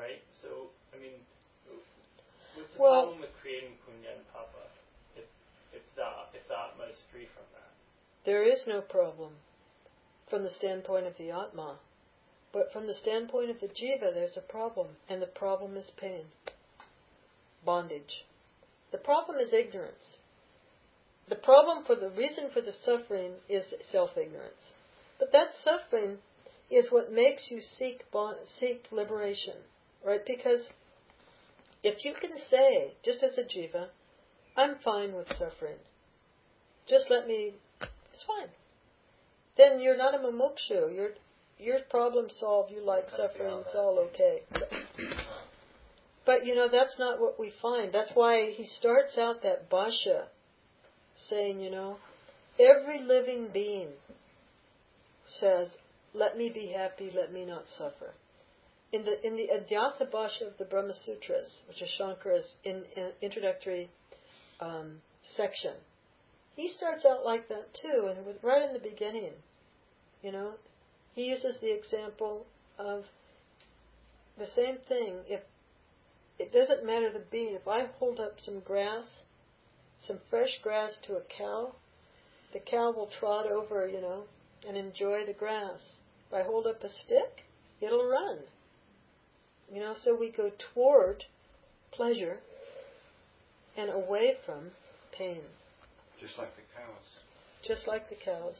right? So, I mean, what's the Well, problem with creating punya and papa if, if, the, if the Atma is free from that? there is no problem from the standpoint of the Atma. But from the standpoint of the Jiva, there's a problem. And the problem is pain. Bondage. The problem is ignorance. The problem for the reason for the suffering is self-ignorance. But that suffering is what makes you seek seek liberation, right? Because if you can say, just as a jiva, I'm fine with suffering, just let me, it's fine. Then you're not a mumukshu. You're your problem solved. You like suffering. It's all okay. But you know that's not what we find. That's why he starts out that bhashya saying, you know, every living being says, let me be happy, let me not suffer. In the in the Adhyasa Bhashya of the Brahma Sutras, which is Shankara's in, in introductory um, section, he starts out like that too, and with, right in the beginning, you know, he uses the example of the same thing. If it doesn't matter the being, if I hold up some grass, some fresh grass to a cow, the cow will trot over, you know, and enjoy the grass. If I hold up a stick, it'll run. You know, so we go toward pleasure and away from pain. Just like the cows. Just like the cows.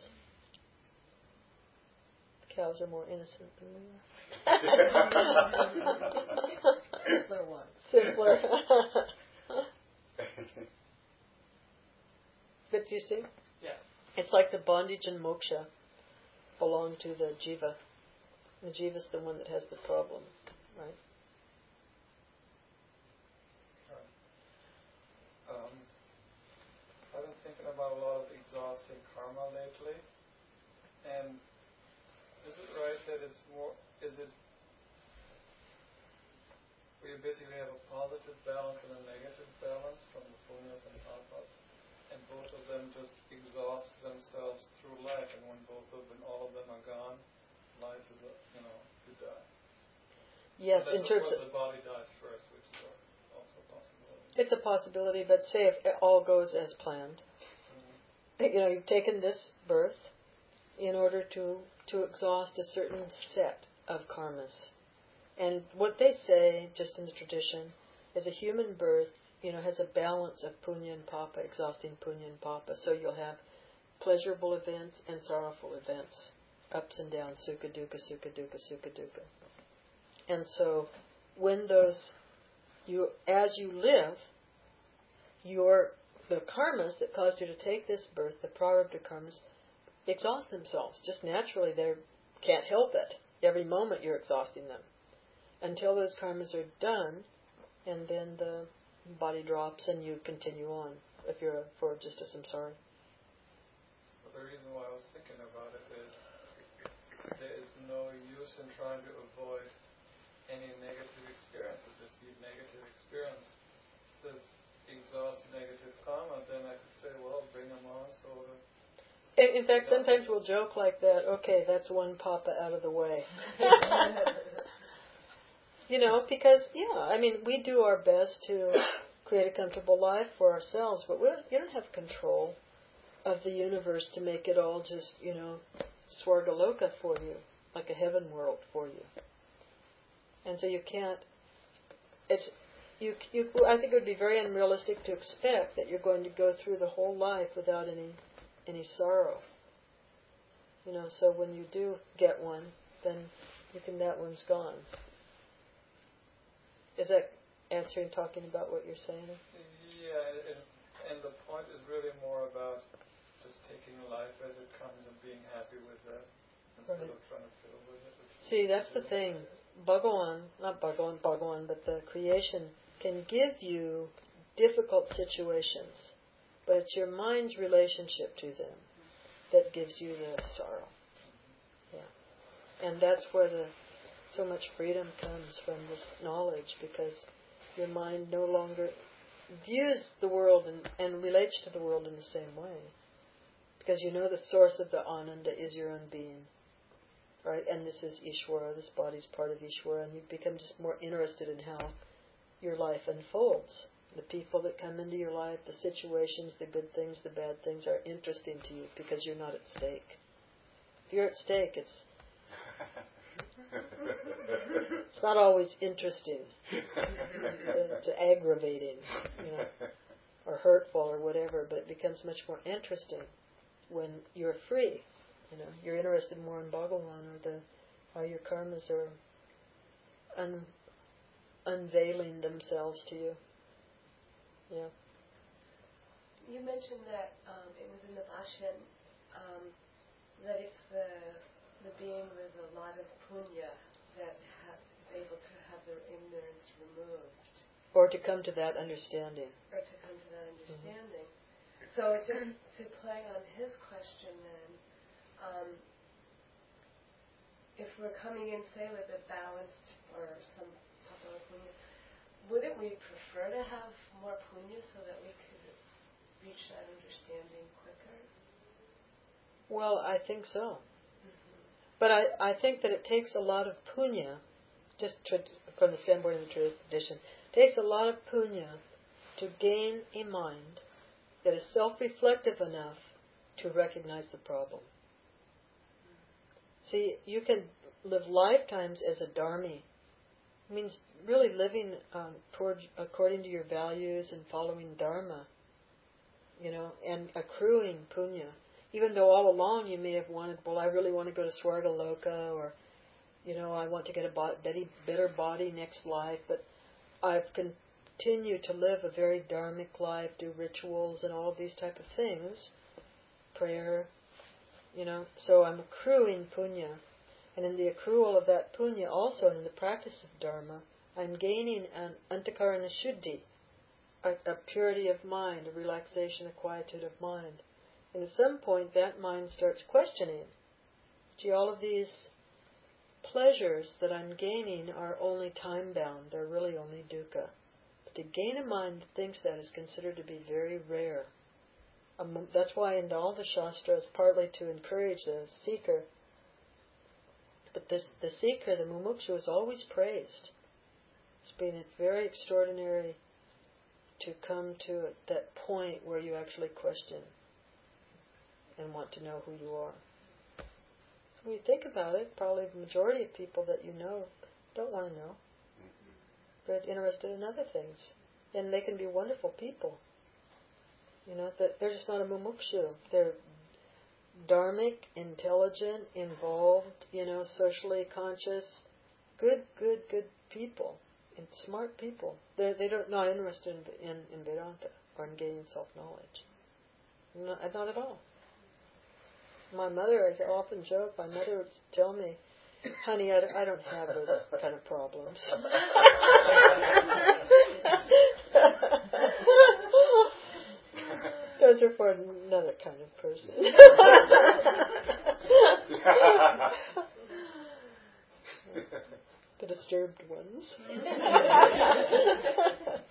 The cows are more innocent than we are. Simpler ones. Simpler. But do you see? Yeah. It's like the bondage and moksha belong to the jiva. The jiva's the one that has the problem, right? Um, I've been thinking about a lot of exhausting karma lately, and is it right that it's more, is it, we basically have a positive balance and a negative balance from the punyas and papas, and both of them just exhaust themselves through life, and when both of them, all of them are gone, life is, a, you know, you die. Yes, Unless, in terms of course, of the body dies first, which is also a possibility. it's a possibility, but say if it all goes as planned. Mm-hmm. You know, you've taken this birth in order to, to exhaust a certain set of karmas. And what they say, just in the tradition, is a human birth, you know, has a balance of punya and papa, exhausting punya and papa. So you'll have pleasurable events and sorrowful events, ups and downs, sukha dukkha, sukha dukkha, sukha dukkha. And so when those, you as you live, your the karmas that caused you to take this birth, the prarabdha karmas, exhaust themselves. Just naturally, they can't help it. Every moment you're exhausting them. Until those karmas are done, and then the body drops and you continue on, if you're a, for just a samsara. But the reason why I was thinking about it is there is no use in trying to avoid any negative experiences. If you have negative experiences, exhaust negative karma, then I could say, well, bring them on so that... In, in fact, sometimes we'll joke like that, okay, that's one papa out of the way. You know, because, yeah, I mean, we do our best to create a comfortable life for ourselves, but we don't, you don't have control of the universe to make it all just, you know, swargaloka for you, like a heaven world for you. And so you can't, it's, you, you, I think it would be very unrealistic to expect that you're going to go through the whole life without any, any sorrow. You know, so when you do get one, then you can, that one's gone. Is that answering, talking about what you're saying? Yeah, and, and the point is really more about just taking life as it comes and being happy with that instead Right. of trying to fiddle with it. See, that's the thing. Bhagawan, not Bhagawan, Bhagawan, but the creation can give you difficult situations, but it's your mind's relationship to them that gives you the sorrow. Yeah. And that's where the so much freedom comes from this knowledge, because your mind no longer views the world and, and relates to the world in the same way. Because you know the source of the ananda is your own being. right? And this is Ishvara, this body's part of Ishvara, and you become just more interested in how your life unfolds. The people that come into your life, the situations, the good things, the bad things are interesting to you because you're not at stake. If you're at stake, it's it's not always interesting. It's aggravating, you know, or hurtful or whatever, but it becomes much more interesting when you're free. You know, you're interested more in Bhagavan or the how your karmas are un, unveiling themselves to you. Yeah. You mentioned that um, it was in the Bhashyan um, that it's the the being with a lot of punya that ha- is able to have their ignorance removed, Or to come to that understanding. or to come to that understanding. Mm-hmm. So just to play on his question, then, um, if we're coming in, say, with a balanced or some popular punya, wouldn't we prefer to have more punya so that we could reach that understanding quicker? Well, I think so. Mm-hmm. But I, I think that it takes a lot of punya, just tra- from the standpoint of the tradition, it takes a lot of punya to gain a mind that is self-reflective enough to recognize the problem. Mm-hmm. See, you can live lifetimes as a dharmi. It means really living um, toward, according to your values and following dharma, you know, and accruing punya. Even though all along you may have wanted, well, I really want to go to Swargaloka, or, you know, I want to get a bo- better body next life, but I've continued to live a very dharmic life, do rituals and all of these type of things, prayer, you know, so I'm accruing punya. And in the accrual of that punya, also in the practice of dharma, I'm gaining an antakarana shuddhi, a, a purity of mind, a relaxation, a quietude of mind. And at some point, that mind starts questioning, gee, all of these pleasures that I'm gaining are only time-bound. They're really only dukkha. But to gain a mind that thinks that is considered to be very rare. Um, that's why in all the Shastras, partly to encourage the seeker, but this, the seeker, the mumukshu, is always praised. It's been very extraordinary to come to that point where you actually question and want to know who you are. When you think about it, probably the majority of people that you know don't want to know. They're interested in other things. And they can be wonderful people. You know, that they're just not a mumukshu. They're dharmic, intelligent, involved, you know, socially conscious, good, good, good people, and smart people. They're they don't not interested in, in, in Vedanta or in gaining self-knowledge. Not, not at all. My mother, I often joke, my mother would tell me, honey, I, I don't have those kind of problems. Those are for another kind of person. The disturbed ones.